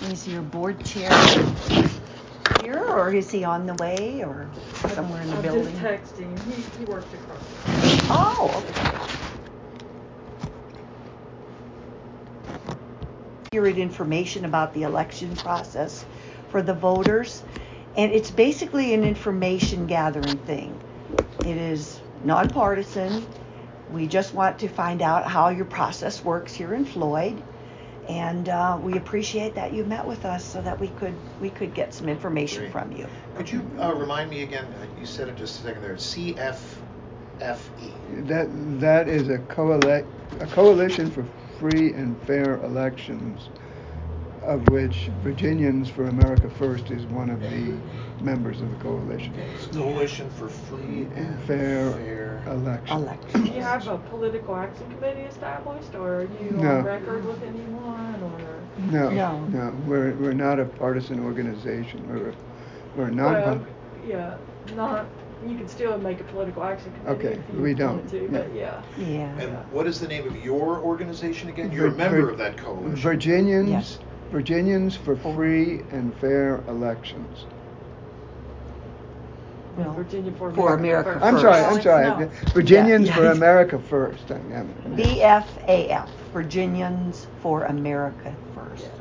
Is your board chair here, or is he on the way, or somewhere in the building? I'm just texting. He works across. Oh, okay. Accurate information about the election process for the voters, and it's basically an information gathering thing. It is nonpartisan. We just want to find out how your process works here in Floyd, and we appreciate that you met with us so that we could get some information Great. from you. Could you remind me again? You said it just a second there. CFFE. That is a coalition for free and fair elections, of which Virginians for America First is one of the members of the coalition. It's Coalition for Free and Fair Elections. Do you have a political action committee established, or are you No. on record with anyone, or? No. We're not a partisan organization. We're not. Well, yeah, not. You could still make a political action committee Okay, if you we don't. wanted to, but yeah. And what is the name of your organization again? You're a member of that coalition. Virginians. Yes. Virginians for Free and Fair Elections. Well, Virginia for America First. I'm sorry. No. Virginians Yeah. for America First. VFAF, Virginians for America First. Yeah.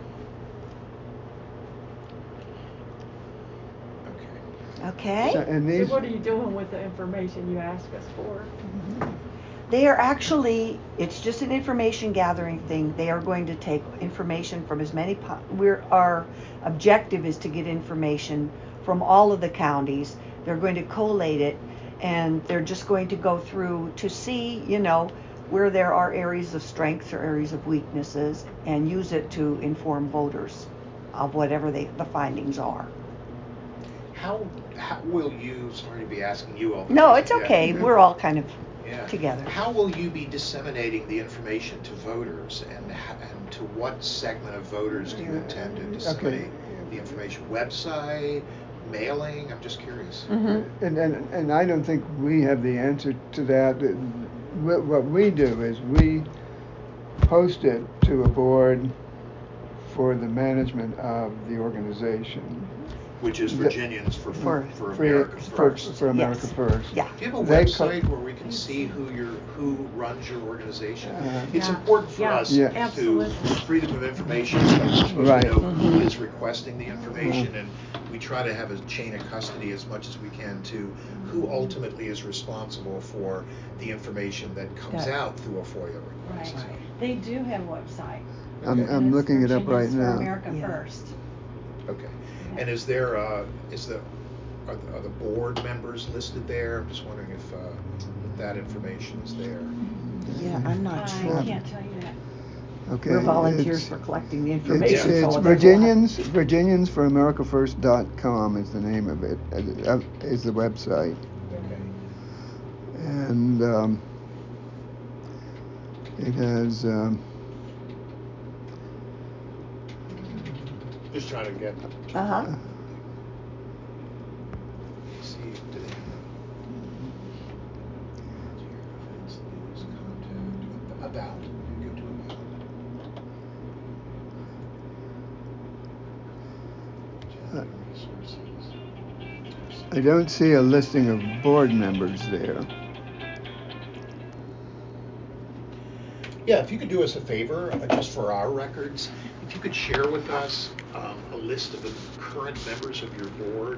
Okay. So what are you doing with the information you ask us for? They are actually, it's just an information gathering thing. They are going to take information from as many, our objective is to get information from all of the counties. They're going to collate it, and they're just going to go through to see, where there are areas of strengths or areas of weaknesses, and use it to inform voters of whatever the findings are. How will you, sorry to be asking you all this. No, it's okay. We're all kind of together. How will you be disseminating the information to voters, and to what segment of voters do you intend to disseminate the information? Website, mailing? I'm just curious. Mm-hmm. And I don't think we have the answer to that. What we do is we post it to a board for the management of the organization. Which is Virginians for America First. For America First. Yeah. Do you have a website where we can see who runs your organization? It's important for us to freedom of information. We're supposed to know who is requesting the information, and we try to have a chain of custody as much as we can to who ultimately is responsible for the information that comes out through a FOIA request. Right. They do have a website. I'm looking it up right now. America First. Okay. And are the board members listed there? I'm just wondering if that information is there. Yeah, I'm not sure. I can't tell you that. Okay. We're volunteers for collecting the information. It's VirginiansFirst.com is the name of it. Is the website. Okay. And it has. Just trying to get. See, do they have events, news, contact, about? Go to about. Resources. I don't see a listing of board members there. Yeah, if you could do us a favor, just for our records, if you could share with us a list of the current members of your board,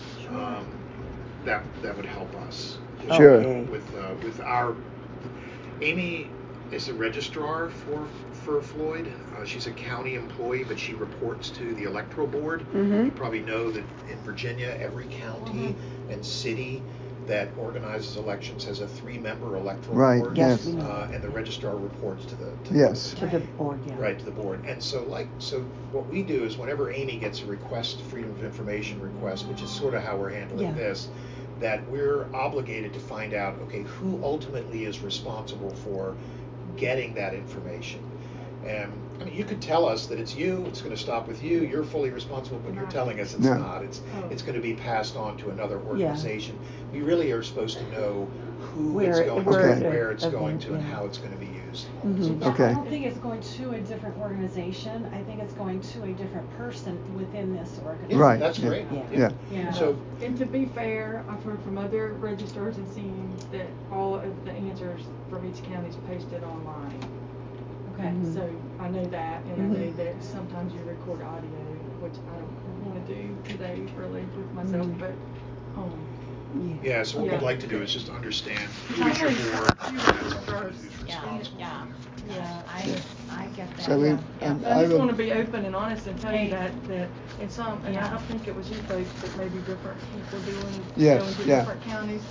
that would help us. Sure. With our Amy is a registrar for Floyd. She's a county employee, but she reports to the electoral board. Mm-hmm. You probably know that in Virginia, every county and city that organizes elections has a 3-member electoral board. Yes. And the registrar reports to the board. Yeah. Right, to the board. And so what we do is whenever Amy gets a request, freedom of information request, which is sort of how we're handling this, that we're obligated to find out, okay, who ultimately is responsible for getting that information. And I mean, you could tell us that it's you, it's going to stop with you, you're fully responsible, but you're telling us it's not. It's going to be passed on to another organization. We really are supposed to know who Where it's it- going where to, it- where it's going event, to, and yeah. how it's going to be used. Mhm. Yeah, Okay. I don't think it's going to a different organization. I think it's going to a different person within this Yeah, organization. Right, That's yeah. great. Yeah. Yeah. So, And to be fair, I've heard from other registrars and seen that all of the answers from each county is posted online. Okay. Mhm. So I know that, and I know Mhm. that sometimes you record audio, which I don't want to do today really with myself, Mhm. but yeah, so what we'd Yeah. like to do is just understand who I is your think board, you and were who's first. responsible. Yeah. yeah. I get that. So we, yeah. I just would- want to be open and honest and tell Hey. you that in some, and I Yeah. don't think it was you folks, but maybe different people doing, Yes, going to yeah. different counties.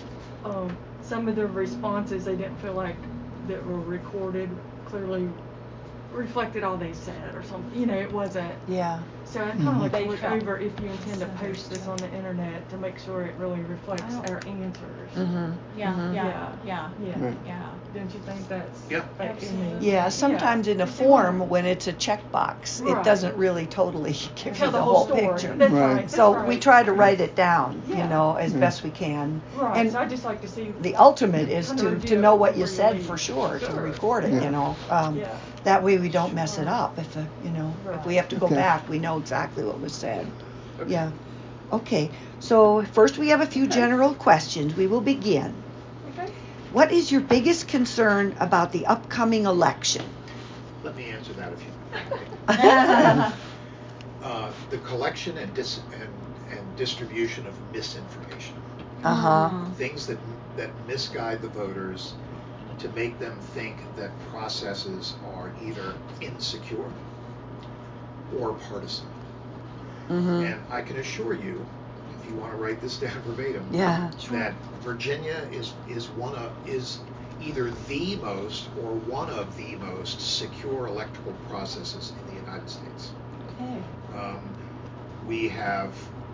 Some of the responses they didn't feel like that were recorded clearly reflected all they said or something. You know, it wasn't. Yeah. So I kind of like They to look felt over if you intend to post this on the internet to make sure it really reflects our answers. Mhm. Yeah, Mhm. yeah, yeah, Right. yeah. Don't you think that's? Yeah. Absolutely. Yeah, sometimes in a form, when it's a checkbox, it Right. doesn't really totally give Tell you the the whole whole story. picture. That's Right. right. That's So right. we try to write it down, you Yeah. know, as Yeah. best we can. Right. And So I just like to see the ultimate is kind of to review know it what you before you said leave. for sure, to Sure. record it, Yeah. you know. Yeah. That way we don't mess it Sure. up. If if we Right. have to go Okay. back, we know exactly what was said. Okay. Yeah. Okay. So first we have a few general questions. We will begin. Okay. What is your biggest concern about the upcoming election? Let me answer that if you. Uh-huh. The collection and distribution of misinformation, things that misguide the voters to make them think that processes are either insecure or partisan. Mhm. And I can assure you, if you want to write this down verbatim, Yeah. that Virginia is either the most or one of the most secure electoral processes in the United States. Okay. We have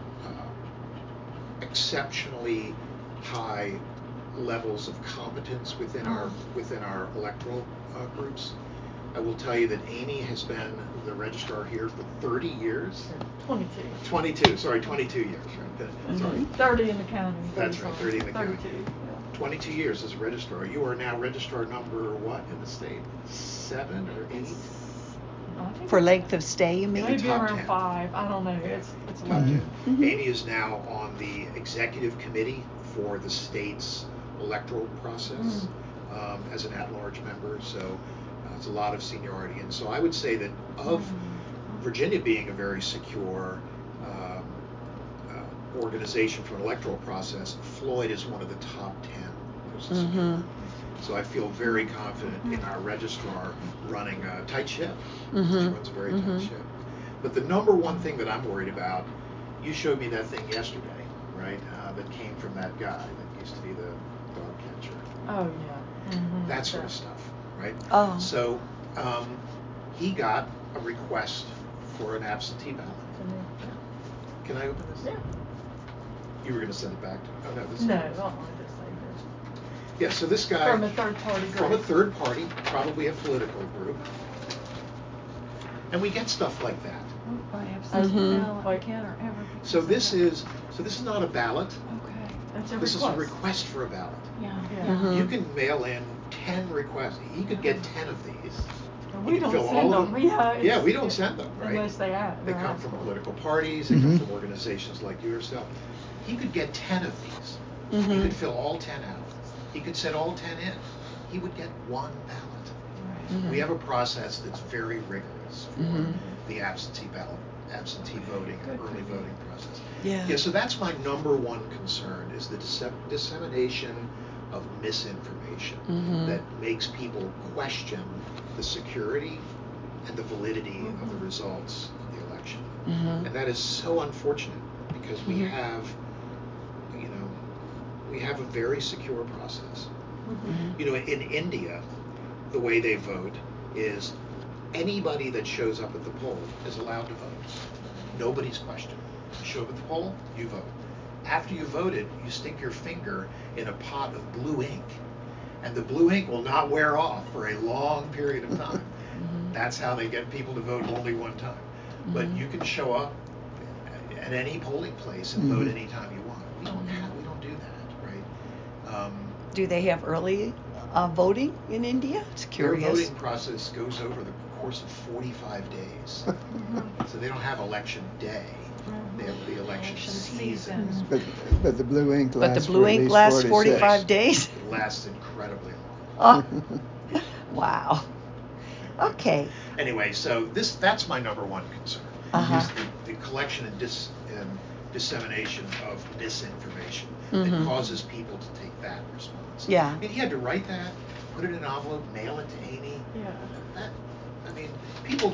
exceptionally high levels of competence within our electoral groups. I will tell you that Amy has been the registrar here for 30 years. 22. 22 years, right? Sorry. 30 in the county. That's right, 30 in the county. 32. 22 years as a registrar. You are now registrar number what in the state? 7 or 8? I think For length of stay, you mean? maybe top around 10. 5. I don't know. It's a Top lot. 10. Mhm. Amy is now on the executive committee for the state's electoral process as an at-large member. So it's a lot of seniority. And so I would say that of Virginia being a very secure organization for an electoral process, Floyd is one of the top 10 most secure. So I feel very confident in our registrar running a tight ship. She runs a very tight ship. But the number one thing that I'm worried about, you showed me that thing yesterday, right? That came from that guy that used to be the dog catcher. Oh, yeah. That sort of stuff, right? Oh. So he got a request for an absentee ballot. Can I open this? Yeah. You were going to send it back to me. Oh, no, this No, is. I don't want to say this. Yeah, so this guy. From a third party group. From a third party, probably a political group. And we get stuff like that. By absentee ballot, Like- can or ever. be So this considered. is not a ballot. Okay. That's a This request. is a request for a ballot. Yeah. Yeah. You can mail in 10 requests. He could get 10 of these. And He we can don't fill all send of them. Yeah. Yeah, we don't send them, right? Unless they ask. They they're come asked from for. political parties. They come from organizations like yourself. He could get 10 of these. He could fill all 10 out. He could send all 10 in. He would get one ballot. We have a process that's very rigorous for the absentee ballot, absentee voting, and early voting process. Yeah. So that's my number one concern is the dissemination of misinformation that makes people question the security and the validity of the results of the election. And that is so unfortunate because we have, we have a very secure process. In India, the way they vote is anybody that shows up at the poll is allowed to vote. Nobody's questioned. You show up at the poll, you vote. After you voted, you stick your finger in a pot of blue ink, and the blue ink will not wear off for a long period of time. That's how they get people to vote only one time. But you can show up at any polling place and vote anytime you want. We don't do that, right? Do they have early voting in India? It's curious. Their voting process goes over the course of 45 days. So they don't have election day. They have the election season. But the blue ink lasts. But the blue ink lasts 45 days. It lasts incredibly long. Oh. Wow. Okay. Anyway, so that's my number one concern. Is the collection and dissemination of misinformation that causes people to take that response. Yeah. And he had to write that, put it in an envelope, mail it to Amy. Yeah. I mean, people,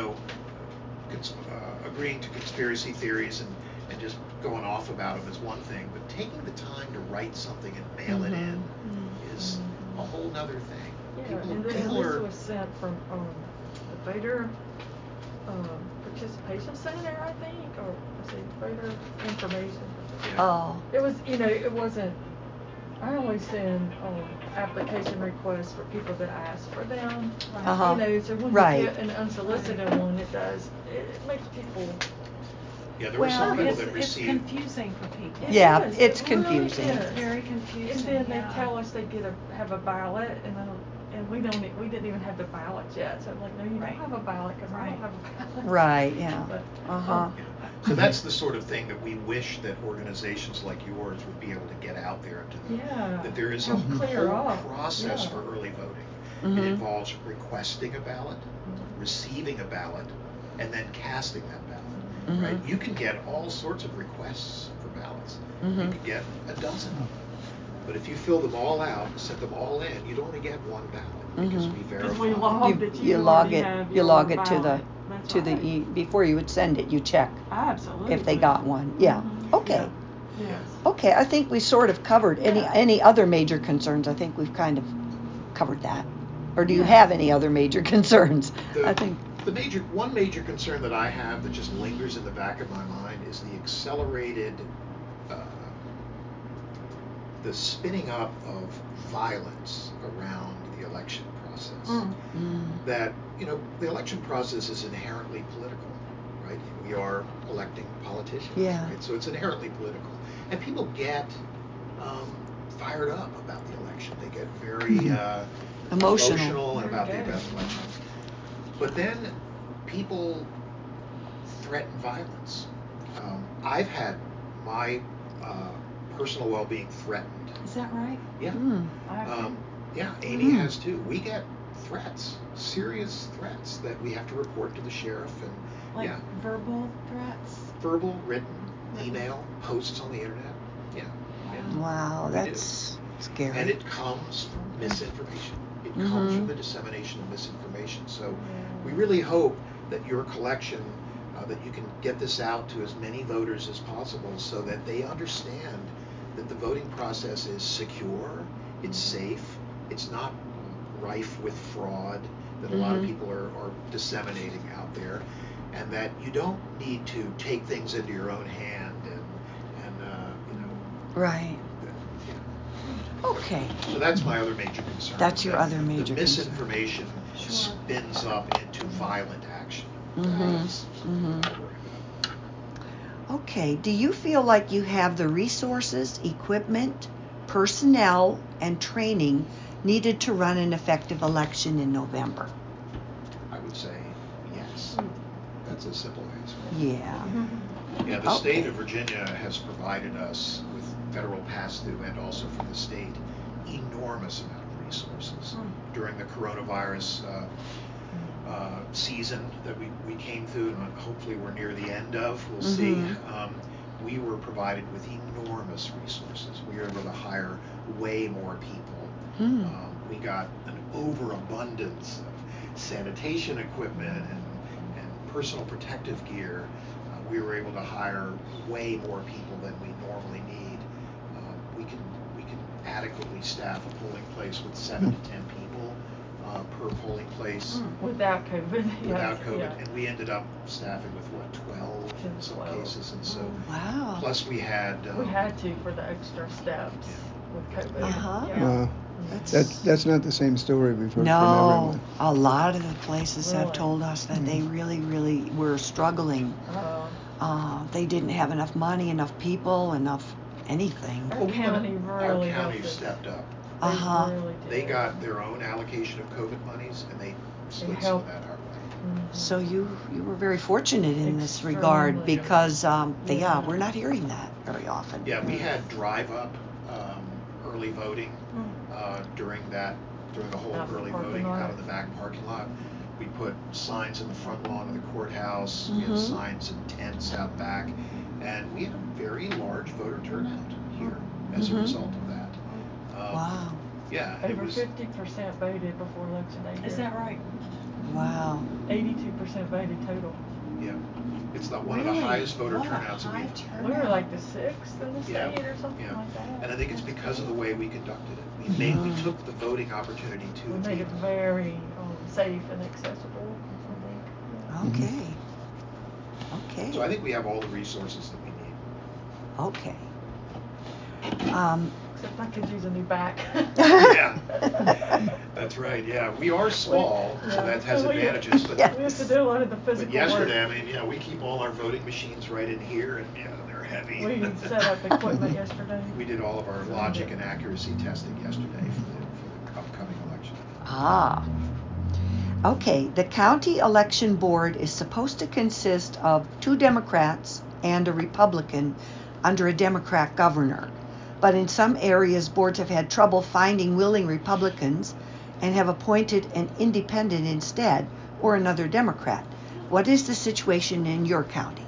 agreeing to conspiracy theories and just going off about them is one thing, but taking the time to write something and mail it in is a whole nother thing. Yeah, and this was sent from the voter participation center, I think, or let's see, voter information. Oh. It was, it wasn't. I only send application requests for people that ask for them. So when you get an unsolicited one, it makes people. Yeah, there were some people that it's confusing for people. Yeah, it's it confusing. Really it's very confusing. And then they tell us they have a ballot, and we didn't even have the ballot yet. So I'm like, no, you don't have a ballot because I don't have a ballot. Right. Yeah. But, So that's the sort of thing that we wish that organizations like yours would be able to get out there that there is a whole process for early voting. It involves requesting a ballot, receiving a ballot, and then casting that ballot. Right? You can get all sorts of requests for ballots. You can get a dozen of them. But if you fill them all out, set them all in, you'd only get one ballot because we verify. We log you log it to the before you would send it, you check. Absolutely. If they got one. Yeah. Okay. Yeah. Yes. Okay, I think we sort of covered any other major concerns. I think we've kind of covered that. Or do you have any other major concerns? I think one major concern that I have that just lingers in the back of my mind is the accelerated the spinning up of violence around the election process. That, the election process is inherently political, right? We are electing politicians, right? So it's inherently political. And people get fired up about the election. They get very emotional about the election. But then people threaten violence. I've had my personal well-being threatened. Is that right? Yeah. Amy has too. We get threats, serious threats that we have to report to the sheriff and verbal threats? Verbal, written, email, posts on the internet. Wow, that's scary. And it comes from misinformation. It comes from the dissemination of misinformation. So we really hope that your collection, that you can get this out to as many voters as possible so that they understand that the voting process is secure, it's safe, it's not rife with fraud that a lot of people are disseminating out there, and that you don't need to take things into your own hand and Right. Okay. So that's my other major concern. That's your other major concern. The misinformation spins up into violent action. Okay. Do you feel like you have the resources, equipment, personnel, and training needed to run an effective election in November? I would say yes. That's a simple answer. Yeah. The state of Virginia has provided us with federal pass-through and also from the state enormous amount of resources. During the coronavirus season that we came through, and hopefully we're near the end of, we'll see, we were provided with enormous resources. We were able to hire way more people. We got an overabundance of sanitation equipment and personal protective gear. We were able to hire way more people than we normally need. We can adequately staff a polling place with 7 to 10 people per polling place. Without COVID. Without COVID. And we ended up staffing with 12 in some cases. And so, plus we had to for the extra steps with COVID. Well, that's not the same story we've heard from everyone. A lot of the places have told us that they really, really were struggling. They didn't have enough money, enough people, enough anything. Our county really stepped up. Really did. They got their own allocation of COVID monies, and they split some of that our way. Mm-hmm. So you were very fortunate in this regard because, we're not hearing that very often. Yeah, we had drive-up early voting during the whole early voting out of the back parking lot. We put signs in the front lawn of the courthouse. We had signs and tents out back, and we had a very large voter turnout here as a result of that. Wow. Yeah, over 50% voted before election day. Is that right? Wow. 82% voted total. Yeah, it's not one of the highest voter turnouts that we've had. We were like the 6th in the state or something like that. And I think it's because of the way we conducted it. We took the voting opportunity to the people. We made it very safe and accessible. Okay. Okay. So I think we have all the resources that we need. Okay. Except I could use a new back. Yeah, that's right. Yeah, we are small, so that has advantages. But we have to do a lot of the physical But yesterday, work. I mean, we keep all our voting machines right in here, and they're heavy. We set up equipment yesterday. We did all of our logic and accuracy testing yesterday for the upcoming election. Okay, the county election board is supposed to consist of 2 Democrats and a Republican under a Democrat governor. But in some areas, boards have had trouble finding willing Republicans and have appointed an independent instead, or another Democrat. What is the situation in your county?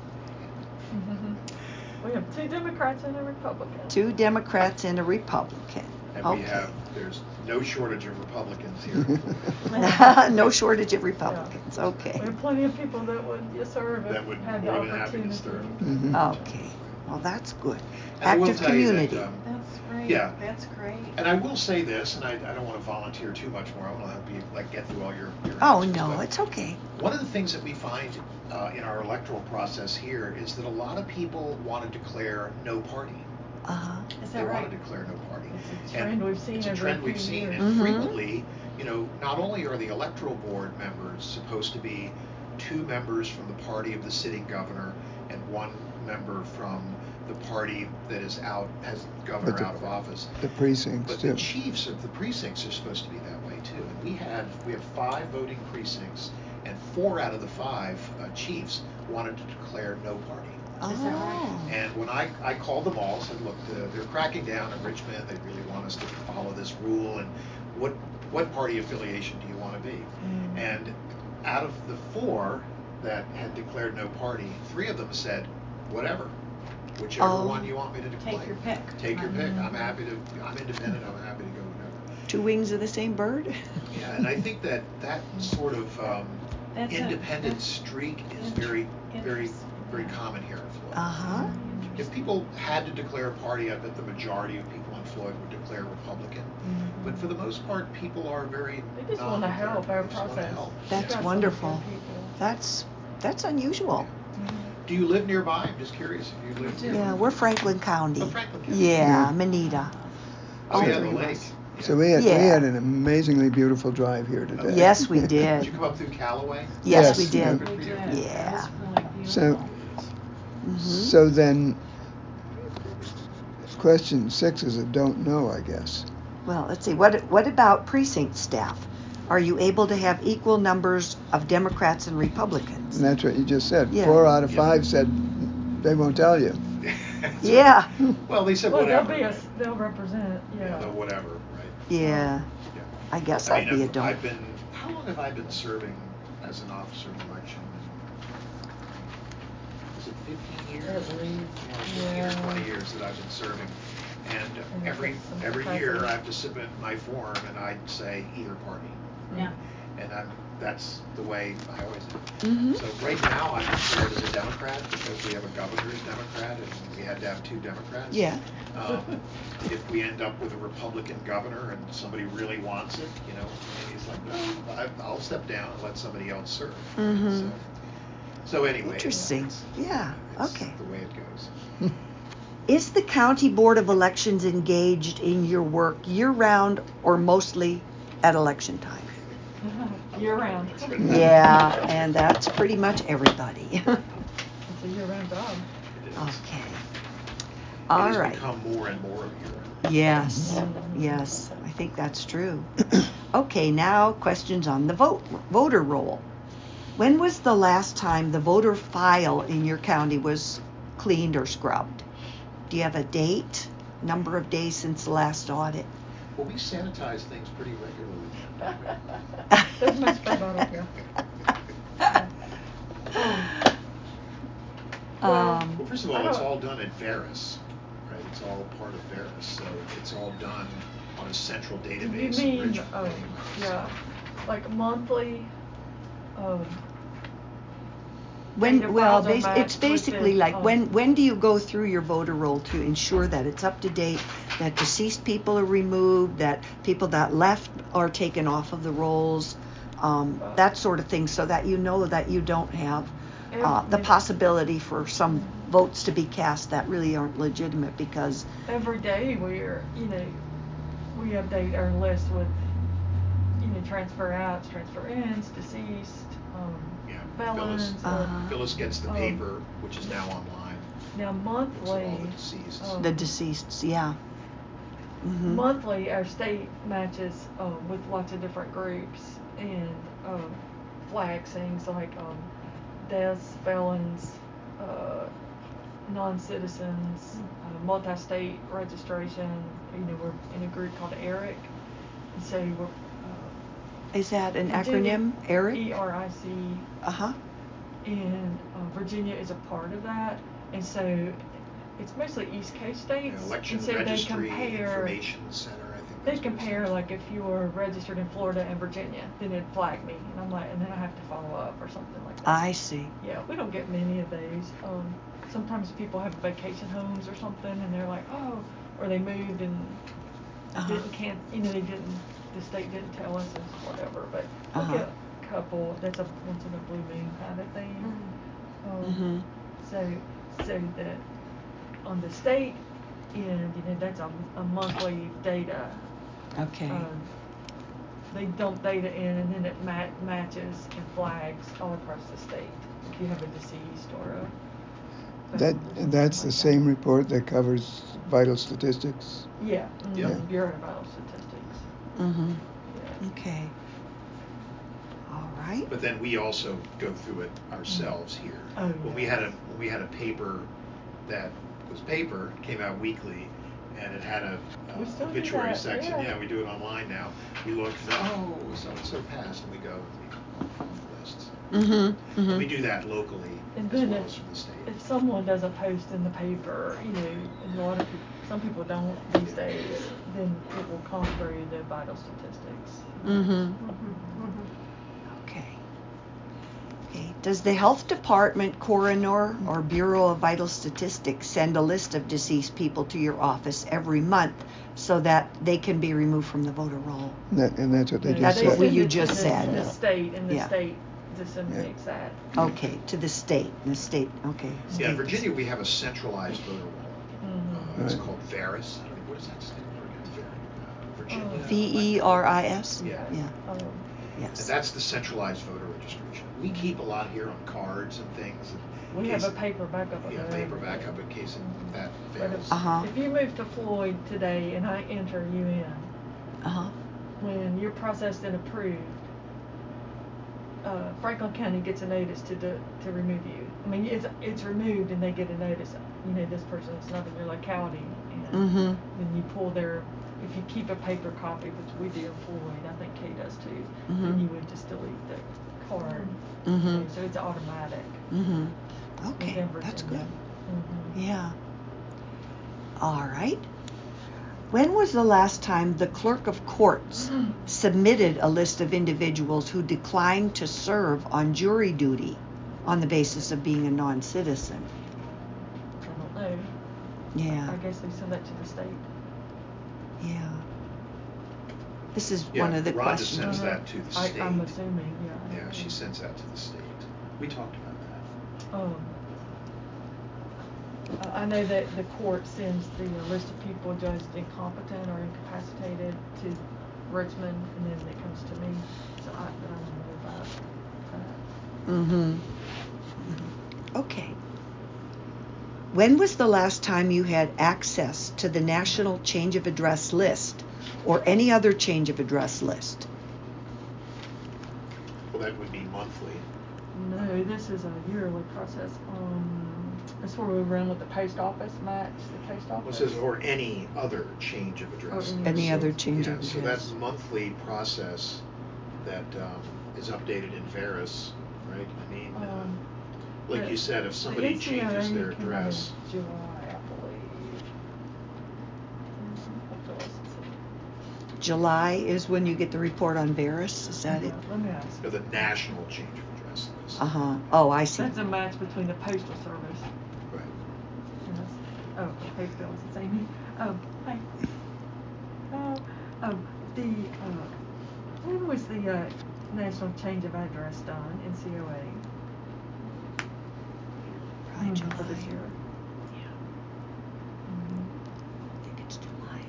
We have 2 Democrats and a Republican. 2 Democrats and a Republican. And there's no shortage of Republicans here. No shortage of Republicans. Okay. We have plenty of people that would serve if that would had the more than happy opportunity. to serve. Okay. Well, that's good. And Active community. That's great. Yeah. That's great. And I will say this, and I don't want to volunteer too much more. I want to help you get through all your Oh, answers, no, but it's okay. One of the things that we find in our electoral process here is that a lot of people want to declare no party. Is They that right? want to declare no party. It's a trend we've seen. It's a trend we've seen, and frequently, not only are the electoral board members supposed to be 2 members from the party of the sitting governor and 1 member from the party that has governor out of office. The precincts But too. the chiefs of the precincts are supposed to be that way too. And we have 5 voting precincts, and 4 out of the 5 chiefs wanted to declare no party. Is that right? And when I called them all, said, look, they're cracking down in Richmond. They really want us to follow this rule. And what party affiliation do you want to be? And out of the 4 that had declared no party, 3 of them said, whatever. Whichever one you want me to declare. Take your pick. Take your pick. I'm independent. I'm happy to go whatever. 2 wings of the same bird? Yeah, and I think that sort of independent streak is very, very, very common here in Floyd. If people had to declare a party, I bet the majority of people in Floyd would declare Republican. But for the most part, people are very They just want to help our process. That's wonderful. That's unusual. Do you live nearby? I'm just curious if you live nearby. Yeah, we're Franklin County. Oh, Franklin County. Yeah, Manita. Oh, yeah, the 3 of lake. us. Yeah. So we had an amazingly beautiful drive here today. Yes, we Did did. you come up through Callaway? Yes, we did. We did. Yeah. That was really beautiful. So then, question 6 is a don't know, I guess. Well, let's see. What about precinct staff? Are you able to have equal numbers of Democrats and Republicans? And that's what you just said. Yeah. 4 out of 5 said they won't tell you. Yeah. Well, they said whatever. They'll represent. Yeah. No, whatever, right? Yeah. I guess I'd be a don't. How long have I been serving as an officer of election? Is it 15 years? At least. Yeah, 15 or 20 years that I've been serving. And every year I have to submit my form, and I'd say either party. Yeah. And that's the way I always do. So right now I'm declared as a Democrat because we have a governor who's Democrat, and we had to have 2 Democrats. Yeah. If we end up with a Republican governor and somebody really wants it, maybe it's like, no, I'll step down and let somebody else serve. So anyway. Interesting. Yeah. Okay. The way it goes. Is the County Board of Elections engaged in your work year-round or mostly at election time? Year-round. Yeah, and that's pretty much everybody. It's a year-round job. Okay. All it has right. become more and more of your. Yes, yes, I think that's true. Okay, now questions on the voter roll. When was the last time the voter file in your county was cleaned or scrubbed? Do you have a date, number of days since the last audit? Well, we sanitize things pretty regularly. There's my spray bottle here. Well, first of all, it's all done at Veris, right? It's all part of Veris, so it's all done on a central database. You mean, yeah, like monthly, it's basically like when do you go through your voter roll to ensure that it's up to date, that deceased people are removed, that people that left are taken off of the rolls, that sort of thing, so that you know that you don't have the possibility for some votes to be cast that really aren't legitimate because every day we update our list with transfer outs, transfer ins, deceased, felons. Phyllis gets the paper, which is now online. Now monthly, all the deceased. The deceased, yeah. Mm-hmm. Monthly, our state matches with lots of different groups and flags things like deaths, felons, non-citizens, multi-state registration. We're in a group called ERIC. So we're. Is that an acronym, ERIC? ERIC. Uh-huh. And Virginia is a part of that, and so it's mostly East Coast states. Election and so Registry they compare, Information Center, I think. They compare, like, if you were registered in Florida and Virginia, then it'd flag me, and I'm like, and then I have to follow up or something like that. I see. Yeah, we don't get many of those. Sometimes people have vacation homes or something, and they're like, oh, or they moved and the state didn't tell us or whatever, but we'll get a couple. That's a once in a blue moon kind of thing. So that on the state end, that's a monthly data. Okay. They dump data in, and then it matches and flags all across the state if you have a deceased or a. That's the same report that covers vital statistics. Yeah. Bureau of Vital Statistics. Mm-hmm. Yeah. Okay. All right. But then we also go through it ourselves here. When we had a paper that was paper, came out weekly, and it had a obituary section. Yeah, we do it online now. We look, so and so passed, and we go off the lists. Mm-hmm. Mm-hmm. We do that locally and as well as from the state. If someone doesn't post in the paper, and a lot of people, some people don't these days, then it will come through the vital statistics. Mm-hmm. Okay. Does the health department, coroner, or Bureau of Vital Statistics send a list of deceased people to your office every month so that they can be removed from the voter roll? And that's what they just said. said. That's what you just said. The state, and the state disseminates that. Okay, to the state. The state, okay. Yeah, in Virginia we have a centralized voter roll. It's called Veris. What does that stand for again? Virginia. VERIS? Yeah. Yes. And that's the centralized voter registration. We keep a lot here on cards and things. We have a paper backup of that. Yeah, paper backup in case that fails. If you move to Floyd today and I enter you in, when you're processed and approved, Franklin County gets a notice to remove you. I mean, it's removed and they get a notice. This person's not in your locality, and then you pull their. If you keep a paper copy, which we do in Floyd, I think Kay does too, then you would just delete the card. So it's automatic. Okay, that's good. Yeah. All right. When was the last time the clerk of courts submitted a list of individuals who declined to serve on jury duty on the basis of being a non-citizen? I don't know. Yeah. I guess they send that to the state. Yeah. This is one of the Rhonda questions. Sends that to the state. I'm assuming, Yeah, she sends that to the state. We talked about that. I know that the court sends the list of people judged incompetent or incapacitated to Richmond, and then it comes to me. So I don't know about that. Okay. When was the last time you had access to the National Change of Address list or any other change of address list? Well, that would be monthly. No, this is a yearly process. That's where we run with the post office, match the post office. Well, it says, or any other change of address. Any other change of address. So that's monthly process that is updated in Verus, right? I mean, like you said, if somebody changes their address. July, I believe. July is when you get the report on Verus, is that it? Let me ask. No, the national change of address list. Uh-huh. Oh, I see. That's a match between the Postal Service. Right. Oh, hey, Phil, it's Amy. Oh, hi. When was the national change of address done in COA? Probably July. For this year. Yeah. I think it's July.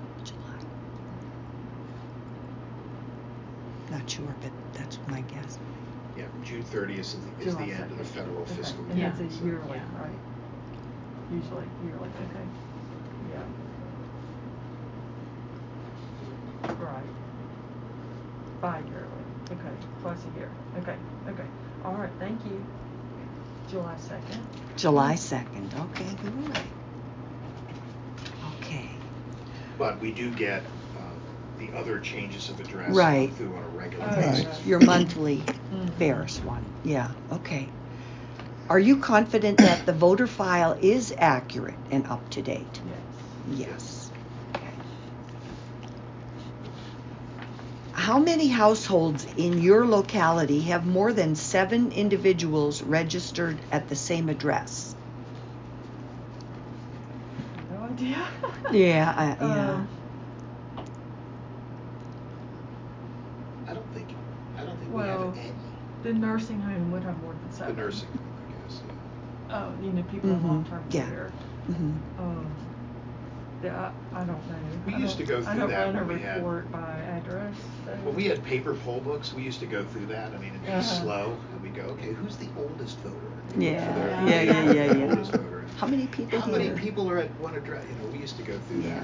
Not sure, but that's my guess. Yeah, June 30th is the end of the federal fiscal year. year. And it's a yearly, right? Usually yearly, okay. Yeah. Right. Bi-yearly. Okay. Twice a year. Okay. All right. Thank you. July 2nd. July 2nd. Okay, good. Okay. But we do get the other changes of address right. through on a regular basis. Right. Your monthly Verus one. Yeah. Okay. Are you confident that the voter file is accurate and up to date? Yes. Okay. How many households in your locality have more than 7 individuals registered at the same address? No idea. Yeah. Yeah. I don't think well, we have any. The nursing home would have more than 7. The nursing home, I guess. Yeah. Oh, people in long-term care. Yeah. I don't know. We used to go through that. I don't run a when we report had, by address. So. Well, we had paper poll books. We used to go through that. I mean, it'd be slow, and we go, okay, who's the oldest voter? Yeah. Oldest voter. How many people? How many people are at one address? We used to go through that.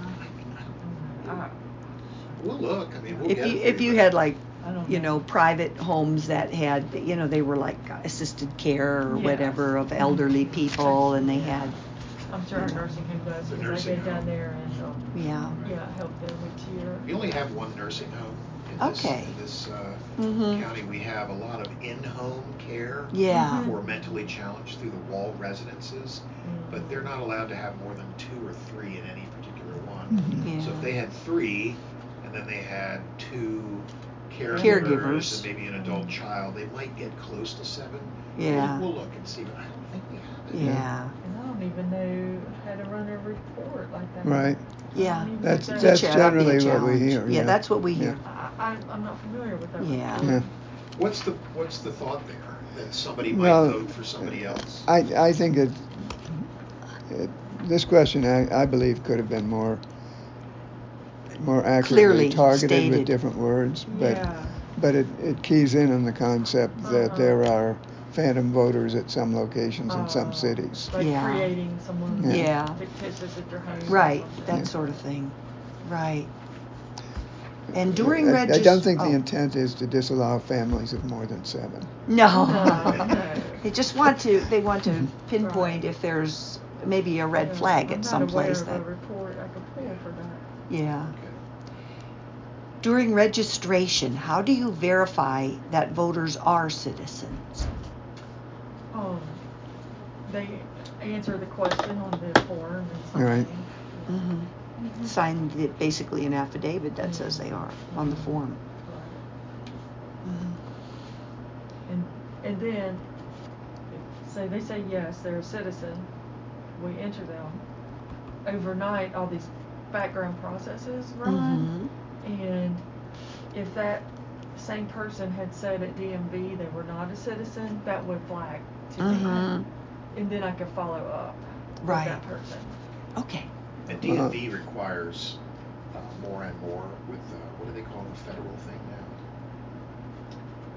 We'll look. I mean, we'll get it. If you had like, private homes that had, they were like assisted care or whatever of elderly people, and they had. I'm sure our nursing home does because I go down there and help them each year. We only have one nursing home in this county. We have a lot of in-home care for mentally challenged through the wall residences, but they're not allowed to have more than 2 or 3 in any particular one. So if they had 3, and then they had 2 caregivers and maybe an adult child, they might get close to 7. Yeah. We'll look and see, but I don't think we have it. Yeah. And I don't even know how to run a report like that. Right. Yeah. That's generally what we hear. Yeah, that's what we hear. I'm not familiar with that. Yeah. What's the thought there? That somebody might vote for somebody else? I think this question, I believe, could have been more accurately clearly targeted stated. With different words, but it keys in on the concept that there are phantom voters at some locations in some cities. Like creating someone fictitious at your home. Right, that sort of thing. Right. And during registration... I don't think the intent is to disallow families of more than 7. No. They just want to pinpoint if there's maybe a red flag at some place. I'm not aware of a report I could pull for that. Yeah. During registration, how do you verify that voters are citizens? They answer the question on the form and sign. Right. Sign basically an affidavit that says they are on the form. Right. And then, say they say yes, they're a citizen. We enter them. Overnight, all these background processes run, and if that same person had said at DMV they were not a citizen, that would flag to me, and then I could follow up with that person. Okay. And DMV requires more and more with what do they call the federal thing now?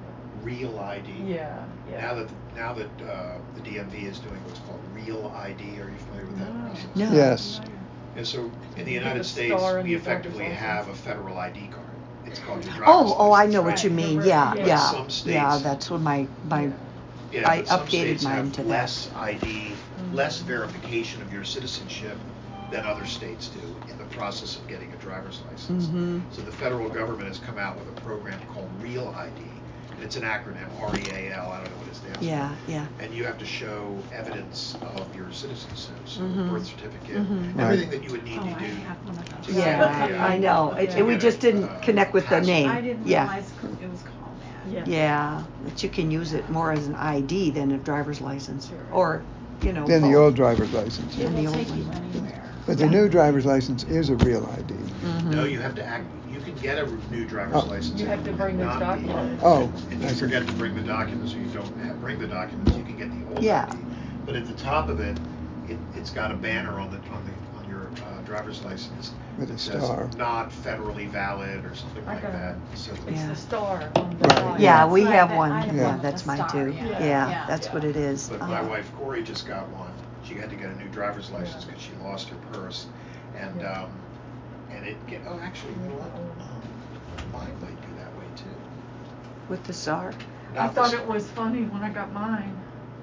real ID. Yeah. Now that the DMV is doing what's called real ID. Are you familiar with that process? No. Yes. And so in the You United get a States, star in we your effectively driver's have a license. federal ID card. It's called your driver's Oh, I license, know right? what you mean. Right. Yeah, But yeah. some states- Yeah, that's what my Yeah, I but some updated states mine have to that. less ID, less verification of your citizenship than other states do in the process of getting a driver's license. Mhm. So the federal government has come out with a program called Real ID. And it's an acronym, REAL, I don't know what it stands Yeah, for. yeah. And you have to show evidence of your citizenship, so Mhm. birth certificate, Mhm. everything that you would need Oh, to I do. have one of those. to Yeah, get I know. Yeah. We just didn't connect with the name. I didn't Yeah. realize it was called that. Yeah. Yeah, but you can use it more as an ID than a driver's license, Sure. or, Than the both. old driver's license. It And the will old take you one. anywhere. But the new driver's license is a real ID. Mhm. No, you have to act. You can get a new driver's Oh. license. You have to bring those and not be- documents. Oh, If I you see. forget to bring the documents, or you don't bring the documents, you can get the old Yeah. ID. But at the top of it, it's got a banner on your driver's license With a that says star. not federally valid or something like Okay. that. So It's Yeah. the star on the Right. side. Yeah, That's we what have I one. have Yeah. one with That's the mine star, too. yeah. Yeah, that's Yeah. what it is. But my wife Corey just got one. She had to get a new driver's license Yeah. because she lost her purse, and Yeah. actually, you know what? Mine might be that way too. With the star? I Not thought the- it was funny when I got mine.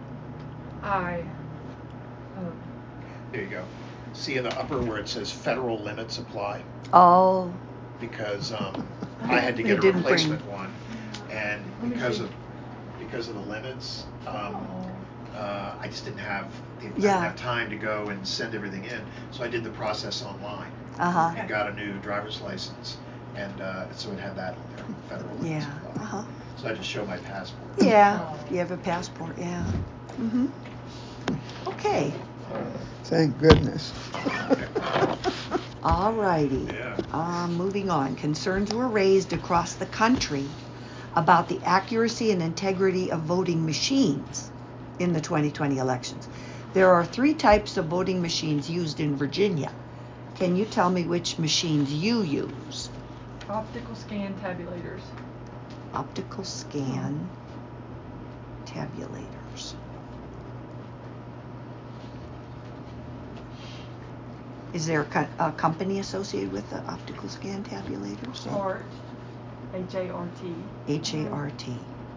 There you go. See in the upper where it says federal limits apply? Oh. Because I had to get a didn't replacement bring- one, and Let me because see. of the limits, I just didn't have Yeah. enough time to go and send everything in. So I did the process online Uh-huh. and got a new driver's license, and so it had that on there, federal limits Yeah. apply. Uh-huh. So I had to show my passport. Yeah, Oh. you have a passport, yeah. Mhm. Okay. Thank goodness. All righty. Yeah. Moving on. Concerns were raised across the country about the accuracy and integrity of voting machines in the 2020 elections. There are 3 types of voting machines used in Virginia. Can you tell me which machines you use? Optical scan tabulators. Optical scan tabulators. Is there a company associated with the optical scan tabulators? Hart. H-A-R-T. H-A-R-T.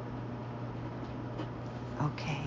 Okay.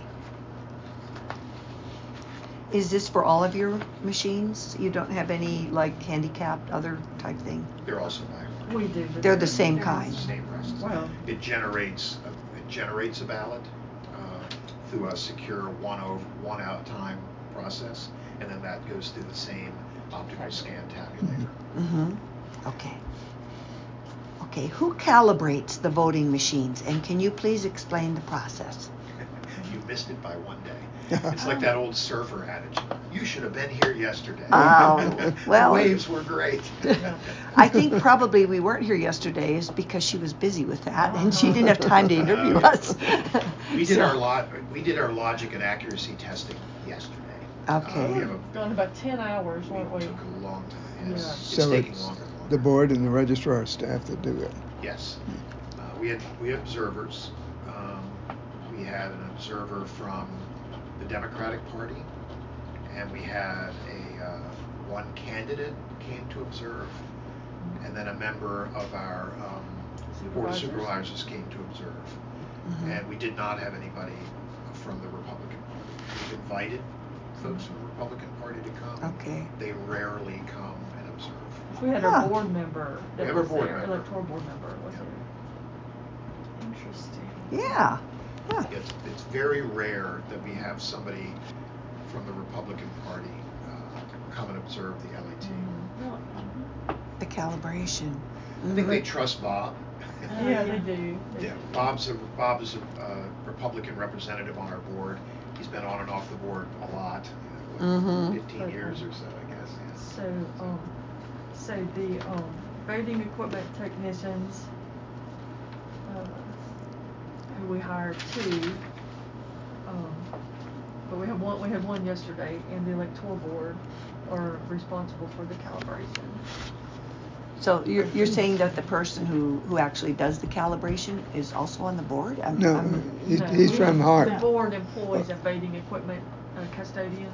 Is this for all of your machines? You don't have any like handicapped other type thing? They're also mine. We do. But They're the same kind. Same process. Well. It generates a ballot through a secure one out time process, and then that goes through the same optical scan tabulator. Mm-hmm. Okay. Okay, who calibrates the voting machines, and can you please explain the process? You missed it by one day. It's like that old surfer adage. You should have been here yesterday. Oh, well. The waves were great. I think probably we weren't here yesterday is because she was busy with that and she didn't have time to interview us. We did our logic and accuracy testing yesterday. Okay. We have gone about 10 hours, weren't we? It took a long time. Yes. Yeah. It's So taking it's longer and longer. the board and the registrar staff that do it. Yes. We had observers. We had an observer from the Democratic Party, and we had one candidate came to observe, and then a member of our board of supervisors came to observe. Mm-hmm. And we did not have anybody from the Republican Party. We've invited folks from the Republican Party to come. Okay. They rarely come and observe. We had our board member We that have our was board there, member. electoral board member was Yeah. there. Interesting. Yeah. Huh. It's very rare that we have somebody from the Republican Party come and observe the LAT. Mm-hmm. The calibration. I think they trust Bob. Yeah, they do. Yeah, Bob is a Republican representative on our board. He's been on and off the board a lot, 15 years or so, I guess. Yeah. So the voting equipment technicians, who we hired 2, but we had one yesterday, and the electoral board are responsible for the calibration. So you're saying that the person who actually does the calibration is also on the board? He's from Hart. The board employs a voting equipment custodian.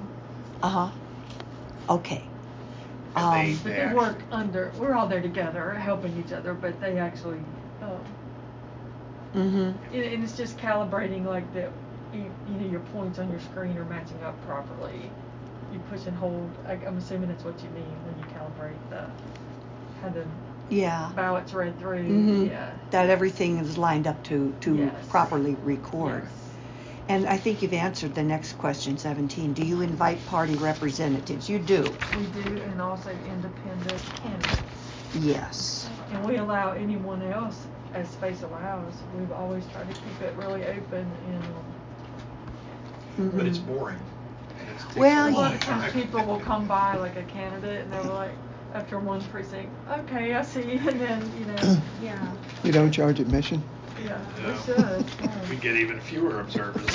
Okay. But they work we're all there together, helping each other, but they actually, and it's just calibrating like your points on your screen are matching up properly. You push and hold, I'm assuming that's what you mean when you calibrate how the ballots read through. That everything is lined up to properly record. Yes. And I think you've answered the next question, 17. Do you invite party representatives? You do. We do, and also independent candidates. Yes. And we allow anyone else as space allows. We've always tried to keep it really open and. But it's boring. A lot of times people will come by like a candidate, and they're like, after one precinct, okay, I see, and then You don't charge admission? Yeah, we should. We get even fewer observers.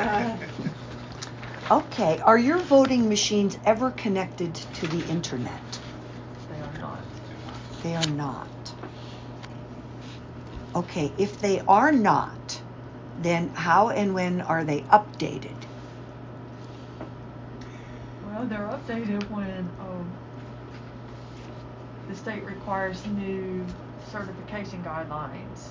Okay. Are your voting machines ever connected to the internet? They are not. They are not. Okay. If they are not, then how and when are they updated? Well, they're updated when the state requires new certification guidelines.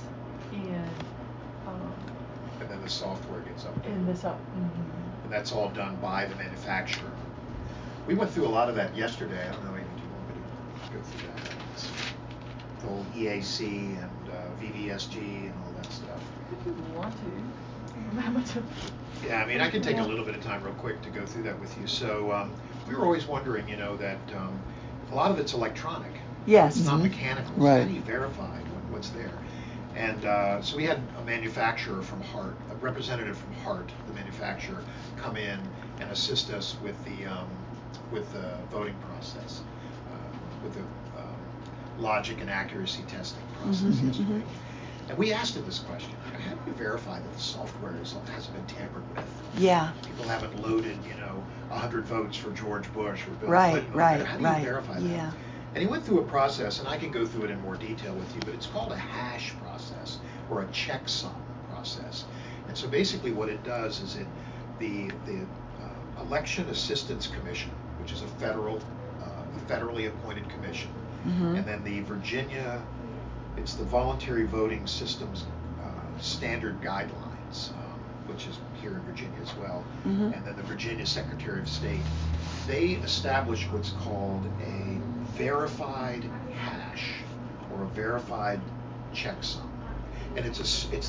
And then the software gets updated. And that's all done by the manufacturer. We went through a lot of that yesterday. I don't know, Amy, do you want me to go through that? It's the whole EAC and VVSG and all that stuff. If you want to. Yeah, I mean, I can take a little bit of time real quick to go through that with you. So we were always wondering, that a lot of it's electronic. Yes. It's not mechanical. Right. So how do you verify what's there? And so we had a manufacturer from Hart, a representative from Hart, the manufacturer, come in and assist us with the voting process, with the logic and accuracy testing process yesterday. And we asked him this question: how do you verify that the software hasn't been tampered with? Yeah. People haven't loaded, 100 votes for George Bush or Bill Clinton. Right. How do you verify that? Yeah. And he went through a process, and I can go through it in more detail with you, but it's called a hash process or a checksum process. And so basically what it does is the Election Assistance Commission, which is a federally appointed commission, and then the Virginia, it's the Voluntary Voting Systems Standard Guidelines, which is here in Virginia as well, and then the Virginia Secretary of State, they establish what's called a verified hash or a verified checksum, and it's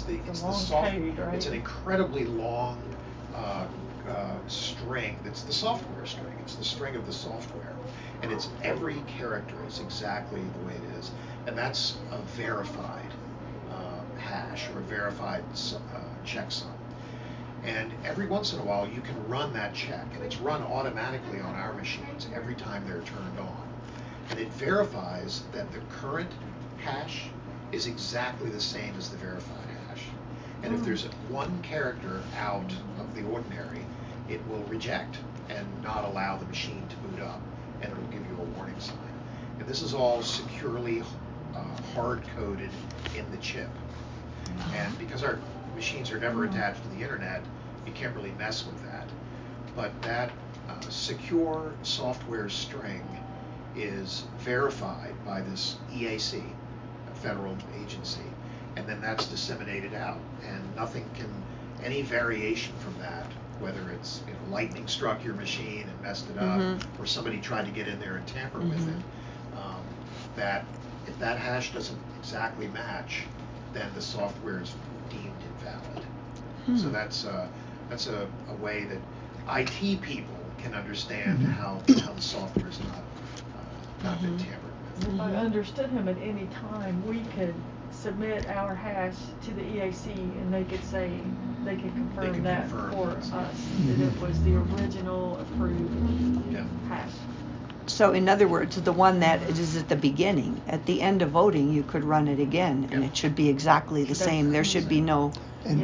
an incredibly long string. That's the software string. It's the string of the software, and it's every character is exactly the way it is, and that's a verified hash or a verified checksum. And every once in a while you can run that check, and it's run automatically on our machines every time they're turned on. And it verifies that the current hash is exactly the same as the verified hash. And if there's one character out of the ordinary, it will reject and not allow the machine to boot up, and it will give you a warning sign. And this is all securely hard-coded in the chip. And because our machines are never attached to the internet, you can't really mess with that. But that secure software string is verified by this EAC, a federal agency, and then that's disseminated out, and any variation from that, whether it's lightning struck your machine and messed it up, or somebody tried to get in there and tamper with it, that if that hash doesn't exactly match, then the software is deemed invalid. So that's a way that IT people can understand how the software is not been tampered with. If I understood him, at any time we could submit our hash to the EAC, and they could confirm that for us that it was the original approved hash. So in other words, the one that is at the beginning, at the end of voting, you could run it again, and it should be exactly the same. There should be no.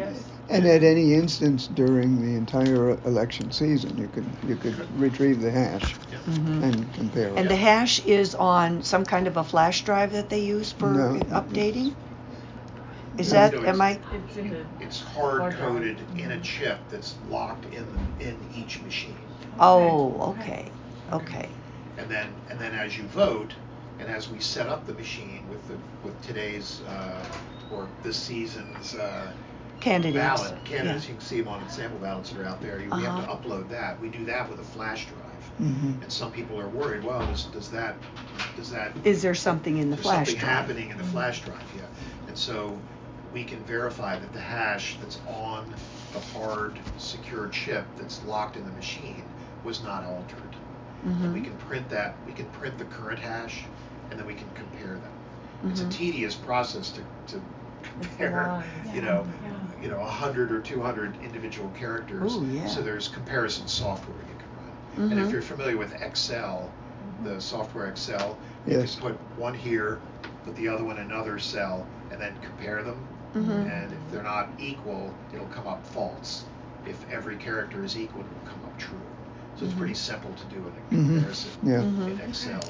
And at any instance during the entire election season, you could retrieve the hash and compare it. And the hash is on some kind of a flash drive that they use for updating? Is that, am I? It's hard-coded in a chip that's locked in each machine. Oh, okay. And then as you vote, and as we set up the machine with today's or this season's candidates, you can see them on the sample ballots that are out there. We have to upload that. We do that with a flash drive. And some people are worried. Well, does that? Is there something in the flash drive? Something happening in the flash drive? Yeah. And so we can verify that the hash that's on the hard, secure chip that's locked in the machine was not altered. And we can print that. We can print the current hash, and then we can compare them. It's a tedious process to compare, 100 or 200 individual characters. Ooh, yeah. So there's comparison software you can run. And if you're familiar with Excel, the software Excel, you can put one here, put the other one in another cell, and then compare them. And if they're not equal, it'll come up false. If every character is equal, it'll come up true. So it's pretty simple to do a comparison in Excel.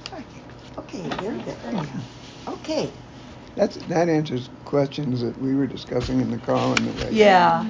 Okay, very good. Okay. That answers questions that we were discussing in the car on the way. Yeah.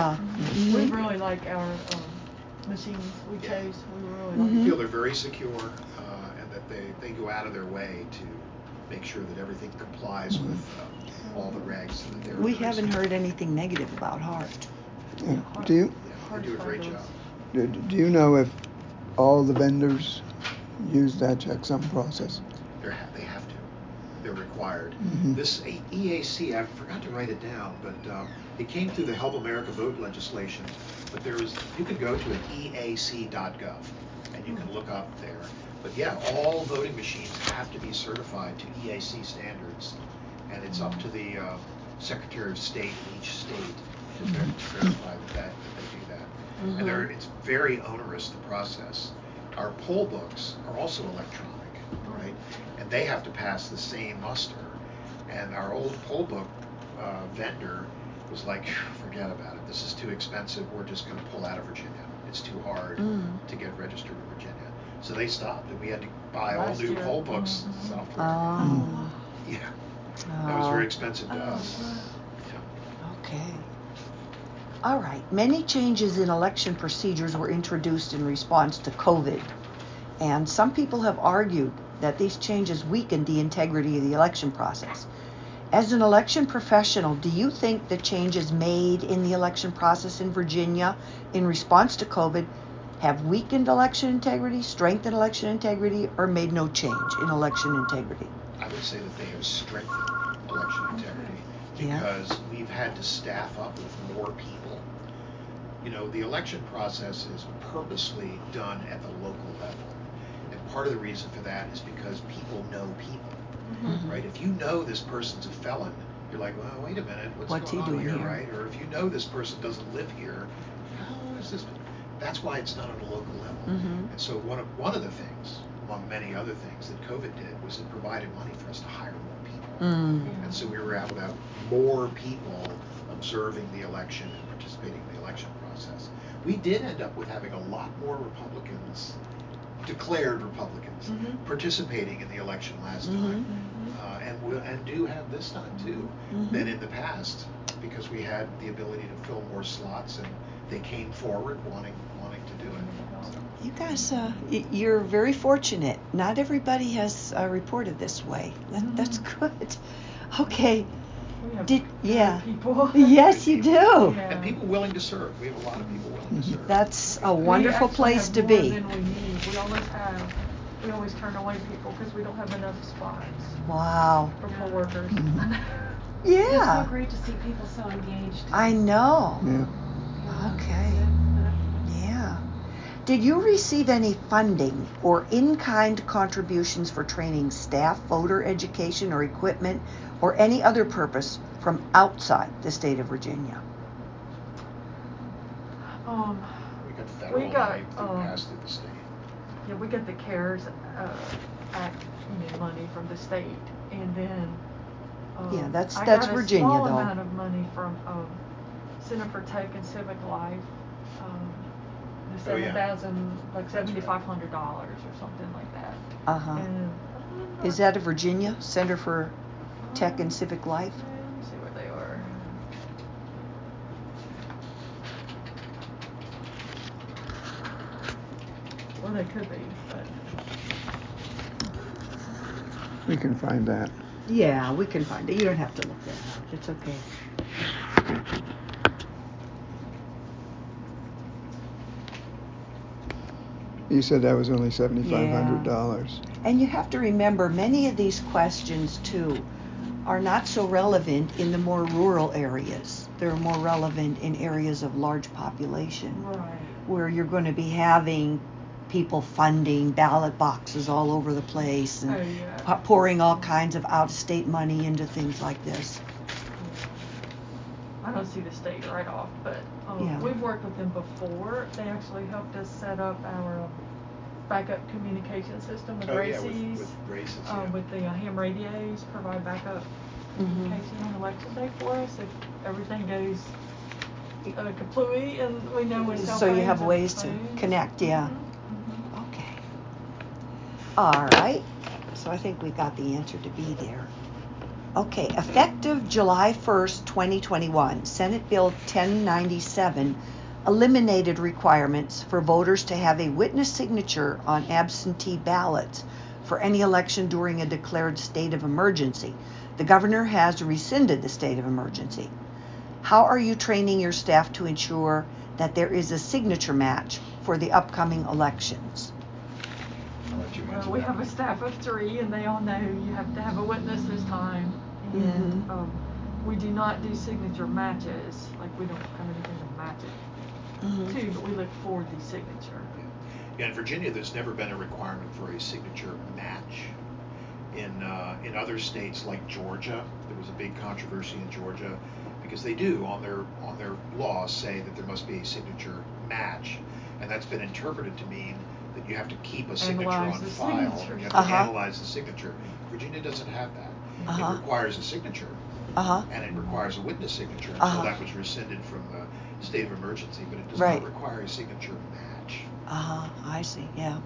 We really like our machines we chose. We really like We feel they're very secure, and that they go out of their way to make sure that everything complies with all the regs. So that we haven't heard anything negative about HART. Do you? They do a great job. Do you know if all the vendors use that checksum process? They have to. They're required. This EAC, I forgot to write it down, but it came through the Help America Vote legislation. But you can go to EAC.gov and you can look up there. But yeah, all voting machines have to be certified to EAC standards, and it's up to the Secretary of State in each state to verify that they do that. And it's very onerous, the process. Our poll books are also electronic, right? And they have to pass the same muster. And our old poll book vendor was like, forget about it. This is too expensive. We're just going to pull out of Virginia. It's too hard to get registered in Virginia. So they stopped, and we had to buy all new poll books software. Yeah. That was very expensive to us. Okay. All right. Many changes in election procedures were introduced in response to COVID. And some people have argued that these changes weakened the integrity of the election process. As an election professional, do you think the changes made in the election process in Virginia in response to COVID have weakened election integrity, strengthened election integrity, or made no change in election integrity? I would say that they have strengthened election integrity because we've had to staff up with more people. The election process is purposely done at the local level. And part of the reason for that is because people know people, right? If you know this person's a felon, you're like, well, wait a minute, what's going on here, right? Or if you know this person doesn't live here, how is this? That's why it's done at a local level. And so one of the things, among many other things that COVID did, was it provided money for us to hire more people. And so we were able to have more people observing the election and participating in the election process. We did end up with having a lot more Republicans, declared Republicans, participating in the election last time, and do have this time too, than in the past, because we had the ability to fill more slots, and they came forward wanting to do it. So. You guys, you're very fortunate. Not everybody has reported this way. That's good. Okay. People. Yes, you do. Yeah. And people willing to serve. We have a lot of people willing to serve. That's a wonderful place to be. Than we need. We always turn away people because we don't have enough spots. Wow. For poll workers. It's so great to see people so engaged. I know. Yeah. Okay. Yeah. Did you receive any funding or in-kind contributions for training staff, voter education, or equipment, or any other purpose from outside the state of Virginia? We got federal money passed through the state. Yeah, we got the CARES Act money from the state, and then that's I got Virginia, a small though. amount of money from Center for Tech and Civic Life. The Oh, yeah. $7,500 or something like that. And is that a Virginia Center for Tech and Civic Life? Let me see where they are. Well, they could be, but we can find that. Yeah, we can find it. You don't have to look that up. It's okay. You said that was only $7,500. And you have to remember, many of these questions, too, are not so relevant in the more rural areas. They're more relevant in areas of large population, right, where you're going to be having people funding ballot boxes all over the place and pouring all kinds of out-of-state money into things like this. I don't see the state right off, but we've worked with them before. They actually helped us set up our backup communication system with RACES. With RACES, with the ham radios, provide backup communication on election day for us if everything goes kaplooey and we know when cell So you have phones ways to connect, Okay. All right. So I think we got the answer to B there. Okay, effective July 1st, 2021, Senate Bill 1097 eliminated requirements for voters to have a witness signature on absentee ballots for any election during a declared state of emergency. The governor has rescinded the state of emergency. How are you training your staff to ensure that there is a signature match for the upcoming elections? Well, we have a staff of 3, and they all know you have to have a witness this time. And we do not do signature matches. Like, we don't have anything to match it to, but we look for the signature. Yeah, in Virginia, there's never been a requirement for a signature match. In other states like Georgia, there was a big controversy in Georgia because they do on their laws say that there must be a signature match, and that's been interpreted to mean that you have to keep a signature on file. You have to analyze the signature. Virginia doesn't have that. It requires a signature, and it requires a witness signature until that was rescinded from the state of emergency, but it does not require a signature match. I see, yeah.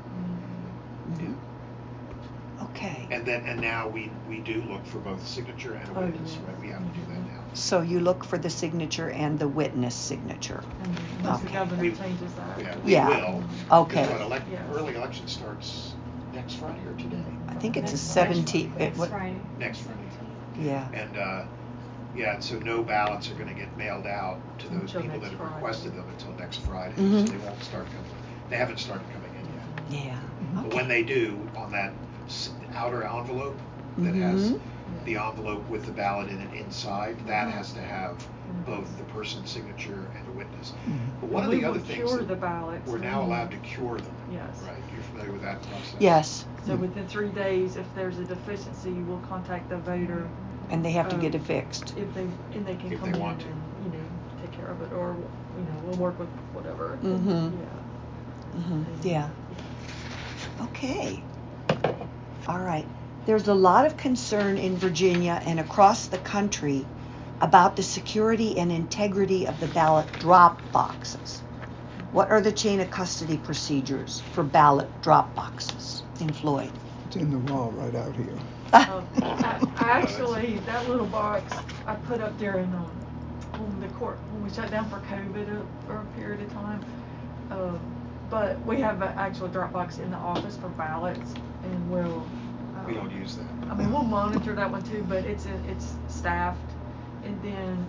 Okay. And now we do look for both signature and a witness, right? We have to do that now. So you look for the signature and the witness signature. Unless the governor changes that. We will. Okay. Early election starts next Friday or today? I think it's the 17th. Next Friday. Yeah. And so no ballots are going to get mailed out to those people that have requested them until next Friday. So they won't start coming. They haven't started coming in yet. Yeah. But when they do, on that outer envelope that has the envelope with the ballot in it inside, that has to have both the person's signature and a witness. But one of the other things the ballots. We're now allowed to cure them. Yes. Right. You're familiar with that process? Yes. So within 3 days, if there's a deficiency, we'll contact the voter. And they have to get it fixed. If they can come in and take care of it, or we'll work with whatever. Yeah. Okay. All right. There's a lot of concern in Virginia and across the country about the security and integrity of the ballot drop boxes. What are the chain of custody procedures for ballot drop boxes in Floyd? It's in the wall right out here. Actually, that little box I put up there in when we shut down for COVID for a period of time. But we have an actual drop box in the office for ballots, and we don't use that. I mean, we'll monitor that one too, but it's staffed, and then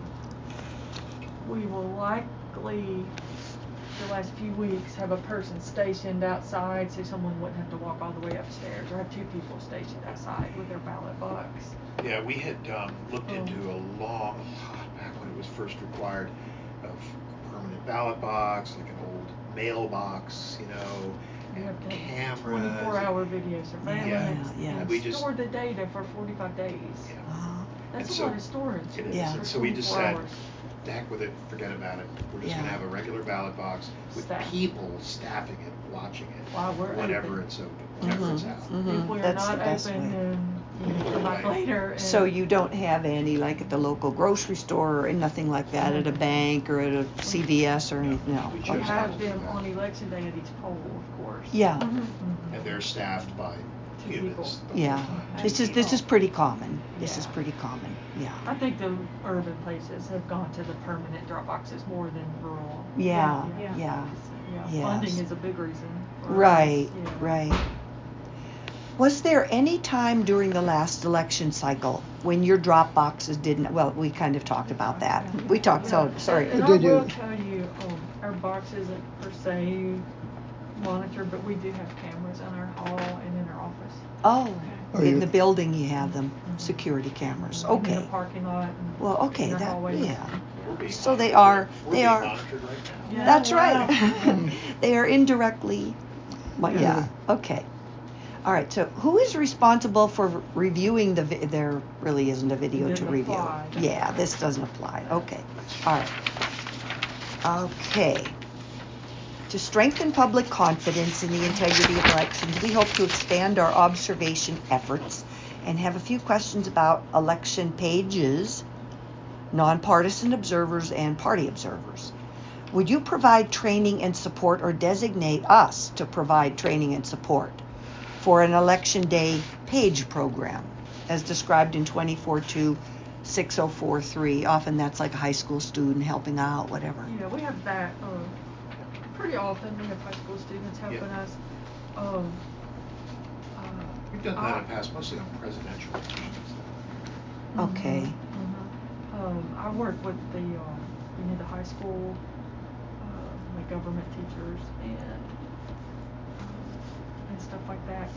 we will likely the last few weeks have a person stationed outside so someone wouldn't have to walk all the way upstairs, or have 2 people stationed outside with their ballot box. Yeah, we had looked into back when it was first required, of a permanent ballot box, like an old mailbox, You have to have cameras. 24-hour video surveillance. And we just store the data for 45 days. That's a lot of storage. It is. Yeah. And so we just said, the heck with it, forget about it. We're just going to have a regular ballot box with people staffing it, watching it, while we're whenever open. it's open, whenever it's out. If we're That's not the best open, way. then come back later. And so you don't have any like at the local grocery store or anything like that, at a bank or at a CVS or anything? No. We have them on election day at each poll, of course. Yeah. And they're staffed by humans. Yeah. This is pretty common. This is pretty common. Yeah. I think the urban places have gone to the permanent drop boxes more than rural. Yeah. Yes. Funding is a big reason. Right. Right. Was there any time during the last election cycle when your drop boxes didn't? Well, we kind of talked about that. We talked. So sorry. And I will tell you, our box isn't per se monitored, but we do have cameras in our hall and in our office. Oh, in the building you have them, security cameras. Okay. In the parking lot. Well, okay, that So they are. Monitored right now. Yeah, That's right. They are indirectly. Well, Okay. All right. So who is responsible for reviewing there really isn't a video to review. Apply. Yeah, this doesn't apply. Okay. All right. Okay. To strengthen public confidence in the integrity of elections, we hope to expand our observation efforts and have a few questions about election pages, nonpartisan observers, and party observers. Would you provide training and support or designate us to provide training and support for an election day page program as described in 24-6043? Often that's like a high school student helping out, whatever. Yeah, we have that. Pretty often we have high school students helping us. We've done that in the past, mostly on presidential elections. Okay. I work with the high school, the government teachers and stuff like that.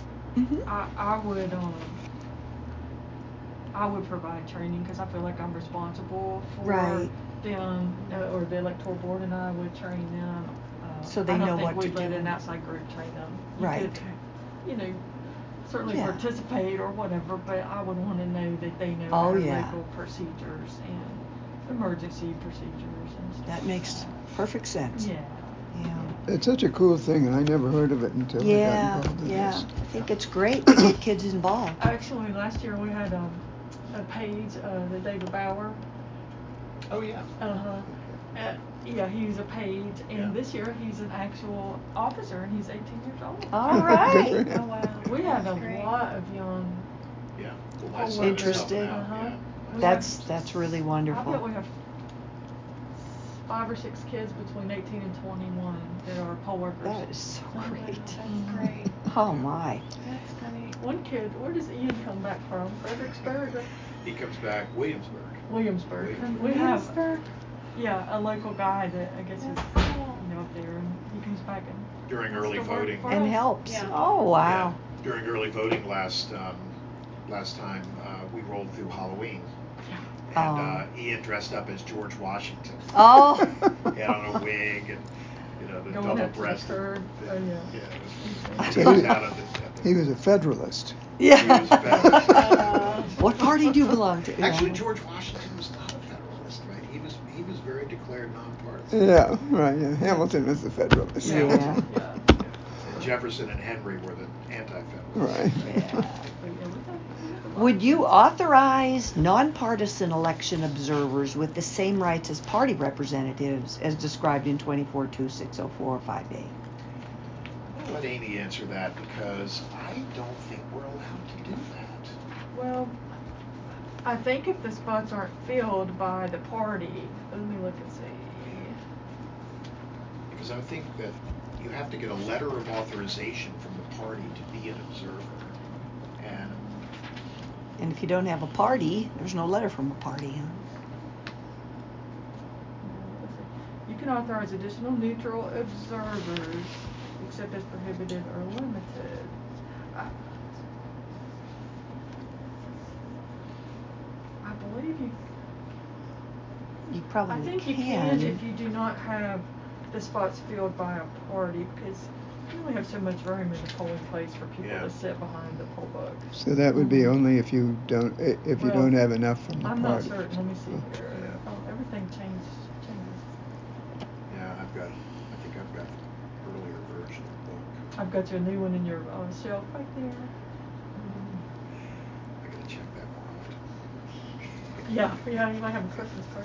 I would provide training because I feel like I'm responsible for them, or the electoral board and I would train them. So they know what to do. I don't think we'd let an outside group train them. Right. You could, certainly participate or whatever, but I would want to know that they know our legal procedures and emergency procedures and stuff. That makes perfect sense. Yeah. It's such a cool thing, and I never heard of it until I got involved in this. I think it's great to get kids involved. Actually, last year we had a page, the David Bauer. Oh yeah. He's a page, and this year he's an actual officer, and he's 18 years old. All right. Oh wow. We have a lot of young. Interested. That's really wonderful. I bet we have 5 or 6 kids between 18 and 21 that are poll workers. That is so great. That's great. Oh my. That's great. One kid, where does Ian come back from? Fredericksburg? He comes back Williamsburg. We have a local guy that I guess is up there, and he comes back and during early voting and helps. Yeah. Oh wow. Yeah. During early voting last time we rolled through Halloween. And Ian dressed up as George Washington. Oh. He had on a wig and the double-breasted. He was a Federalist. Yeah. He was a Federalist. What party do you belong to? Actually, George Washington was not a Federalist, right? He was very declared nonpartisan. Yeah, right. Yeah. Hamilton was the Federalist. Yeah. And Jefferson and Henry were the anti-Federalists. Right. Yeah. Would you authorize nonpartisan election observers with the same rights as party representatives as described in 24-6045A? I'll let Amy answer that because I don't think we're allowed to do that. Well, I think if the spots aren't filled by the party, let me look and see. Because I think that you have to get a letter of authorization from the party to be an observer. And if you don't have a party, there's no letter from a party, huh? You can authorize additional neutral observers, except as prohibited or limited. I believe you. You probably I think you can if you do not have the spots filled by a party, because you only have so much room in the polling place for people to sit behind the poll book. So that would be only if you don't have enough from the I'm party. not certain. Let me see here. Oh, everything changes. Yeah, I think I've got an earlier version of the book. I've got you a new one in your shelf right there. I can Yeah, you might have a Christmas party.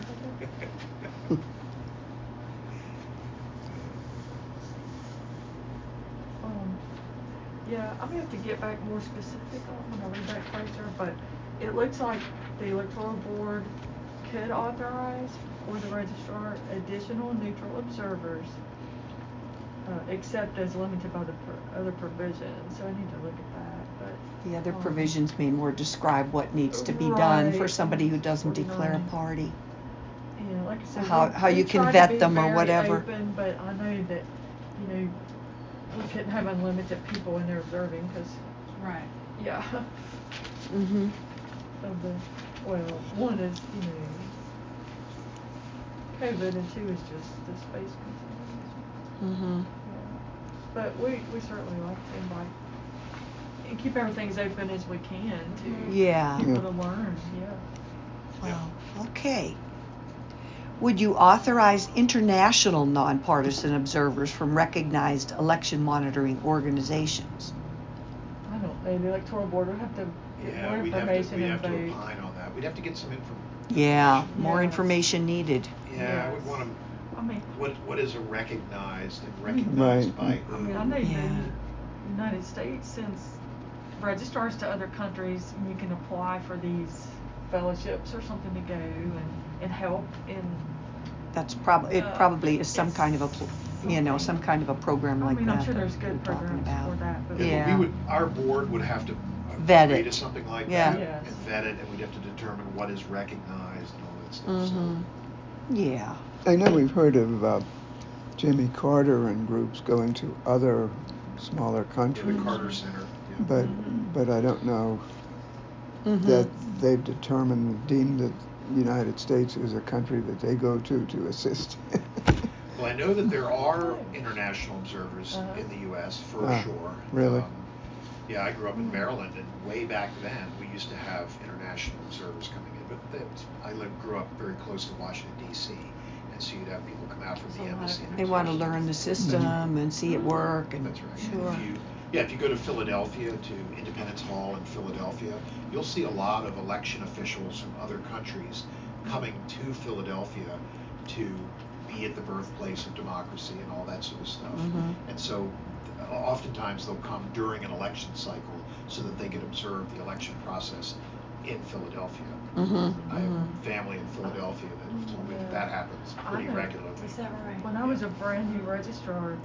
Yeah, I'm gonna have to get back more specific on when I read that closer, but it looks like the electoral board could authorize for the registrar additional neutral observers, except as limited by the other provisions. So I need to look at that. But the other provisions may more describe what needs to be done for somebody who doesn't 49. declare a party. Yeah, like I said, how you can try vet to be them or very whatever. Open, but I know that we couldn't have unlimited people in there observing because. Right. Yeah. Mhm. One is COVID, and two is just the space concerns. Mhm. Yeah. But we certainly like to invite and keep everything as open as we can to people to learn. Yeah. Wow. Okay. Would you authorize international nonpartisan observers from recognized election monitoring organizations? I don't know. The electoral board would have to get more information we'd and have vote. to opine on that. We'd have to get some information. Yeah, more information needed. Yeah, I would want to. I mean, what is a recognized and recognized by who? I mean, I know the United States sends registrars to other countries, and you can apply for these fellowships or something to go and help in. That's probably is some kind of a some kind of a program like that. I mean, I'm sure there's good programs for that. But our board would have to vet agree it to something like that and vet it, and we'd have to determine what is recognized and all that stuff. Mm-hmm. Yeah. I know we've heard of Jimmy Carter and groups going to other smaller countries. The Carter Center. Yeah. But I don't know that they've deemed that the United States is a country that they go to assist. Well, I know that there are international observers in the U.S. for sure. Really? Yeah, I grew up in Maryland, and way back then we used to have international observers coming in. But I grew up very close to Washington, D.C., and so you'd have people come out from the embassy. They want to learn the system and see it work. And that's right. Sure. If you go to Philadelphia, to Independence Hall in Philadelphia, you'll see a lot of election officials from other countries coming to Philadelphia to be at the birthplace of democracy and all that sort of stuff. And so oftentimes they'll come during an election cycle so that they can observe the election process in Philadelphia. I have family in Philadelphia that have told me that happens pretty regularly. Is that right? When I was a brand new registrar,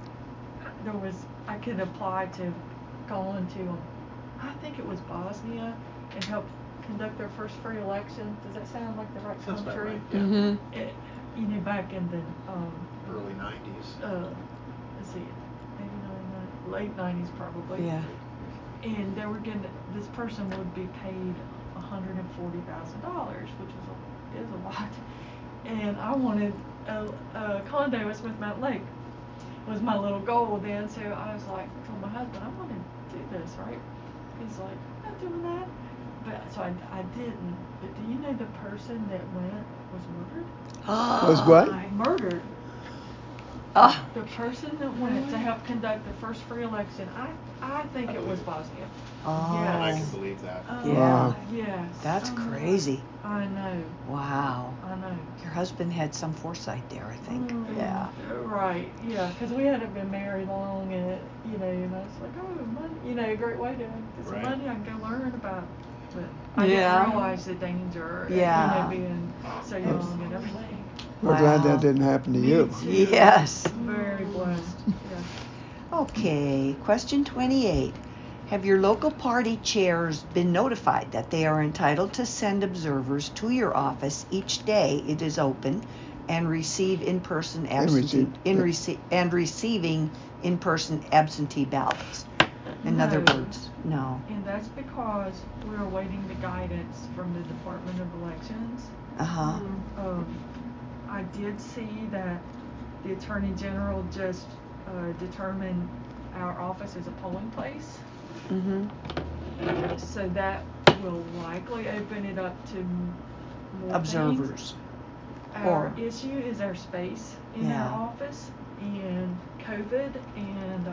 I could apply to go into, I think it was Bosnia, and help conduct their first free election. Does that sound like the right country? That's right. Yeah. Back in the early 90s. Let's see, maybe late 90s probably. Yeah. And they were this person would be paid $140,000, which is a lot. And I wanted a condo at Smith Mountain Lake. Was my little goal then. So I was like, told my husband, I want to do this, right? He's like, I'm not doing that. But so I didn't. But do you know the person that went was murdered? Was what? Murdered. The person that went to help conduct the first free election, I think it was Bosnia. Oh. Yes. I can believe that. Yeah. Yes. That's crazy. I know. Wow. I know. Your husband had some foresight there, I think. Yeah. Right. Yeah. Because we hadn't been married long, and and I was like, oh, money. A great way to get some money. I can go learn about. But I didn't realize the danger. Being so young and everything. We're glad that didn't happen to you. Too. Yes. Very blessed. Yes. Okay, question 28. Have your local party chairs been notified that they are entitled to send observers to your office each day it is open and receive in-person receiving in-person absentee ballots? In other words, no. And that's because we're awaiting the guidance from the Department of Elections. I did see that the Attorney General just determined our office as a polling place. So that will likely open it up to more observers. Things. Our issue is our space in our office, and COVID, and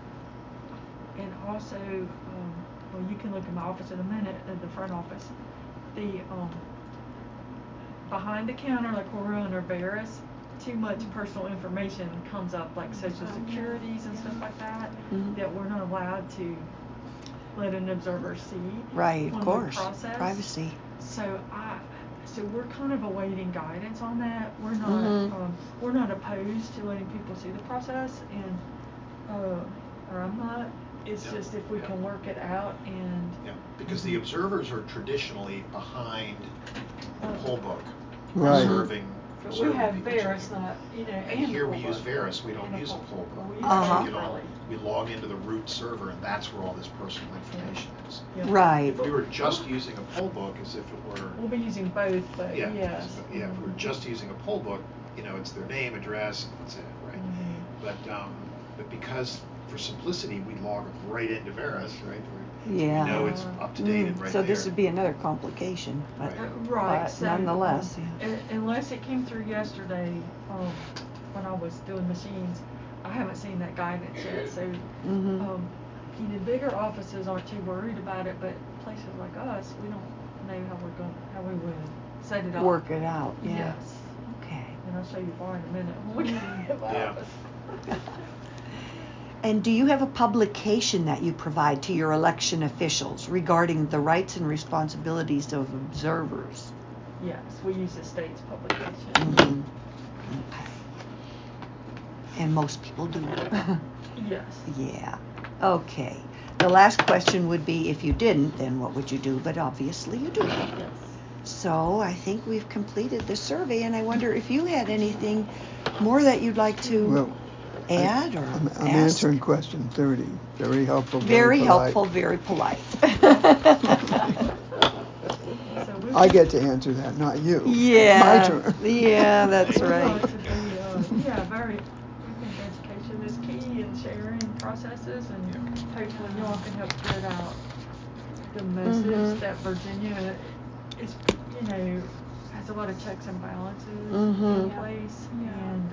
also, you can look at my office in a minute, at the front office. behind the counter, like when we're under Veris, too much personal information comes up, like social securities and stuff like that, that we're not allowed to let an observer see. Right, of course. Privacy. So we're kind of awaiting guidance on that. We're not opposed to letting people see the process, and or I'm not. It's just if we can work it out and. Yeah, because the observers are traditionally behind the poll book, right. observing. But we have Veris, not And here we use Veris. We don't use a poll book. We log into the root server, and that's where all this personal information is. Yeah. Right. If we were just using a poll book, as if it were. We'll be using both, but yes. If we were just using a poll book, it's their name, address, and that's it, right? But because for simplicity, we log right into Veris, right? Yeah. We know it's up to date and right so there. This would be another complication, but, but so, nonetheless. Unless it came through yesterday, when I was doing machines, I haven't seen that guidance yet. So, bigger offices aren't too worried about it, but places like us, we don't know how we would set it up. Work it out. Yeah. Yes. Okay. And I'll show you why in a minute when we get to my office. And do you have a publication that you provide to your election officials regarding the rights and responsibilities of observers? Yes, we use the state's publication. Okay. And most people do. Yes. Yeah. Okay. The last question would be, if you didn't, then what would you do? But obviously you do. Yes. So I think we've completed the survey, and I wonder if you had anything more that you'd like to add or I'm ask? answering question 30. Very helpful. Very helpful, very polite. I get to answer that, not you. Yeah. My turn. Yeah, that's right. Very. I think education is key in sharing processes, and hopefully you all can help get out the message that Virginia is, has a lot of checks and balances in place, and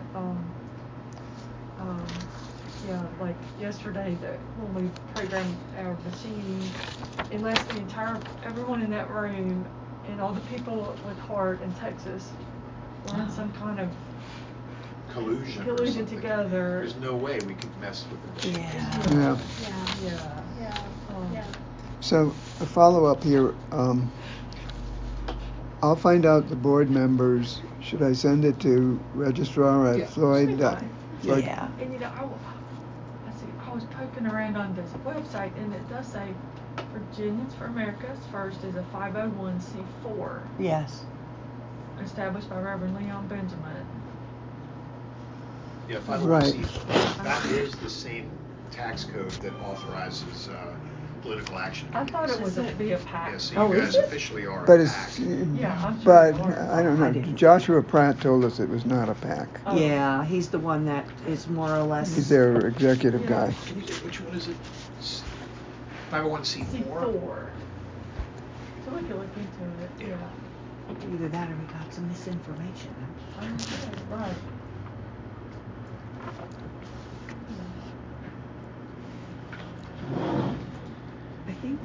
like yesterday, when we programmed our machine, unless everyone in that room and all the people with heart in Texas were in some kind of collusion together. There's no way we could mess with it. Yeah. So a follow-up here. I'll find out the board members. Should I send it to registrar at Floyd? Yeah. And I was poking around on this website, and it does say Virginians for America's First is a 501c4. Yes. Established by Reverend Leon Benjamin. Yeah, 501c4. That is the same tax code that authorizes political action. I thought it was be a PAC. Yeah, so you guys officially are but a PAC. I'm sure but I don't know. Joshua Pratt told us it was not a PAC. Oh. Yeah, he's the one that is more or less. He's their executive guy. Which one is it? 501c4? C4. So we can look into it. Yeah. Either that or we got some misinformation. Okay, right. I think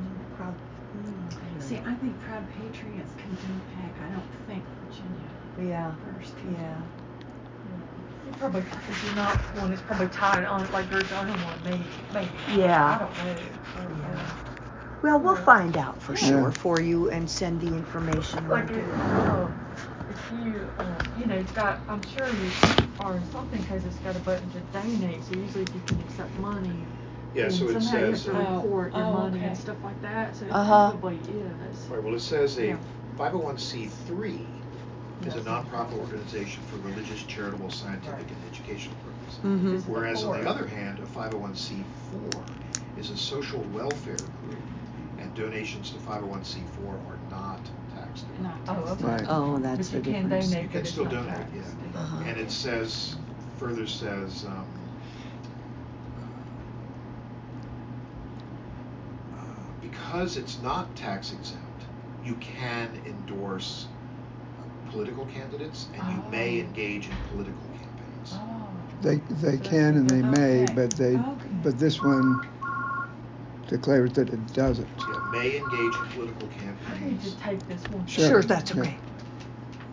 I think Proud Patriots can do PAC. I don't think Virginia First. Yeah. Probably, if you're not one, it's probably tied on like Virginia one, maybe. Yeah. I don't know. Well, we'll find out for sure for you and send the information. Like if you, it's got, I'm sure you are in something because it's got a button to donate. So usually if you can accept money, so it somehow says you have to report your money and stuff like that. So it probably is. Right. Well, it says a 501c3 is a nonprofit organization for religious, charitable, scientific, and educational purposes. Whereas on the other hand, a 501c4 is a social welfare group, and donations to 501c4 are not taxed. Right. Oh, that's the difference. You can still donate, And it further says, because it's not tax exempt, you can endorse political candidates, and you may engage in political campaigns. They can and they may, but this one declares that it doesn't. Yeah, may engage in political campaigns. I need to take this one. Sure, that's okay.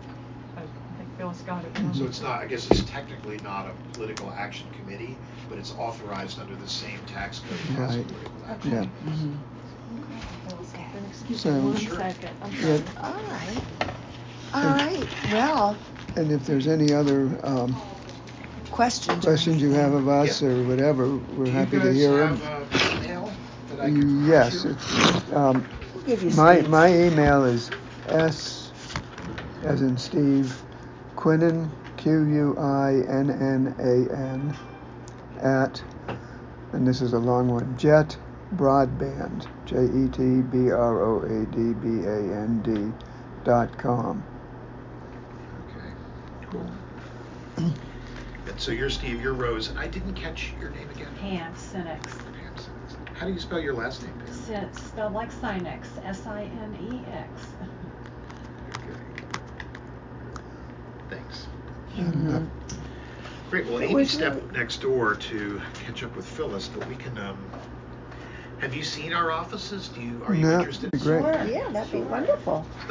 got it. So it's not, I guess it's technically not a political action committee, but it's authorized under the same tax code as a Right. political action. Yeah. committee. Excuse So- me one Sure. second. I'm Yeah. sorry. All right. All right. Well, And if there's any other questions. questions you have of us Yeah. or whatever, we're Do you happy to guys hear have them. an email that I can Yes. you? It's, We'll give you my Steve's. my email is S as in Steve Quinnen QUINNAN at, and this is a long one, Jet Broadband JETBROADBAND.com. Okay, cool. And so you're Steve, you're Rose, and I didn't catch your name again. Pam Sinex. Pam Sinex. How do you spell your last name, Pam? Spelled like Sinex, SINEX. Okay. Thanks. And, Great. Well, It Amy was stepped really- next door to catch up with Phyllis, but we can. Have you seen our offices? Are you No, interested? great. Sure. Yeah, that'd be wonderful.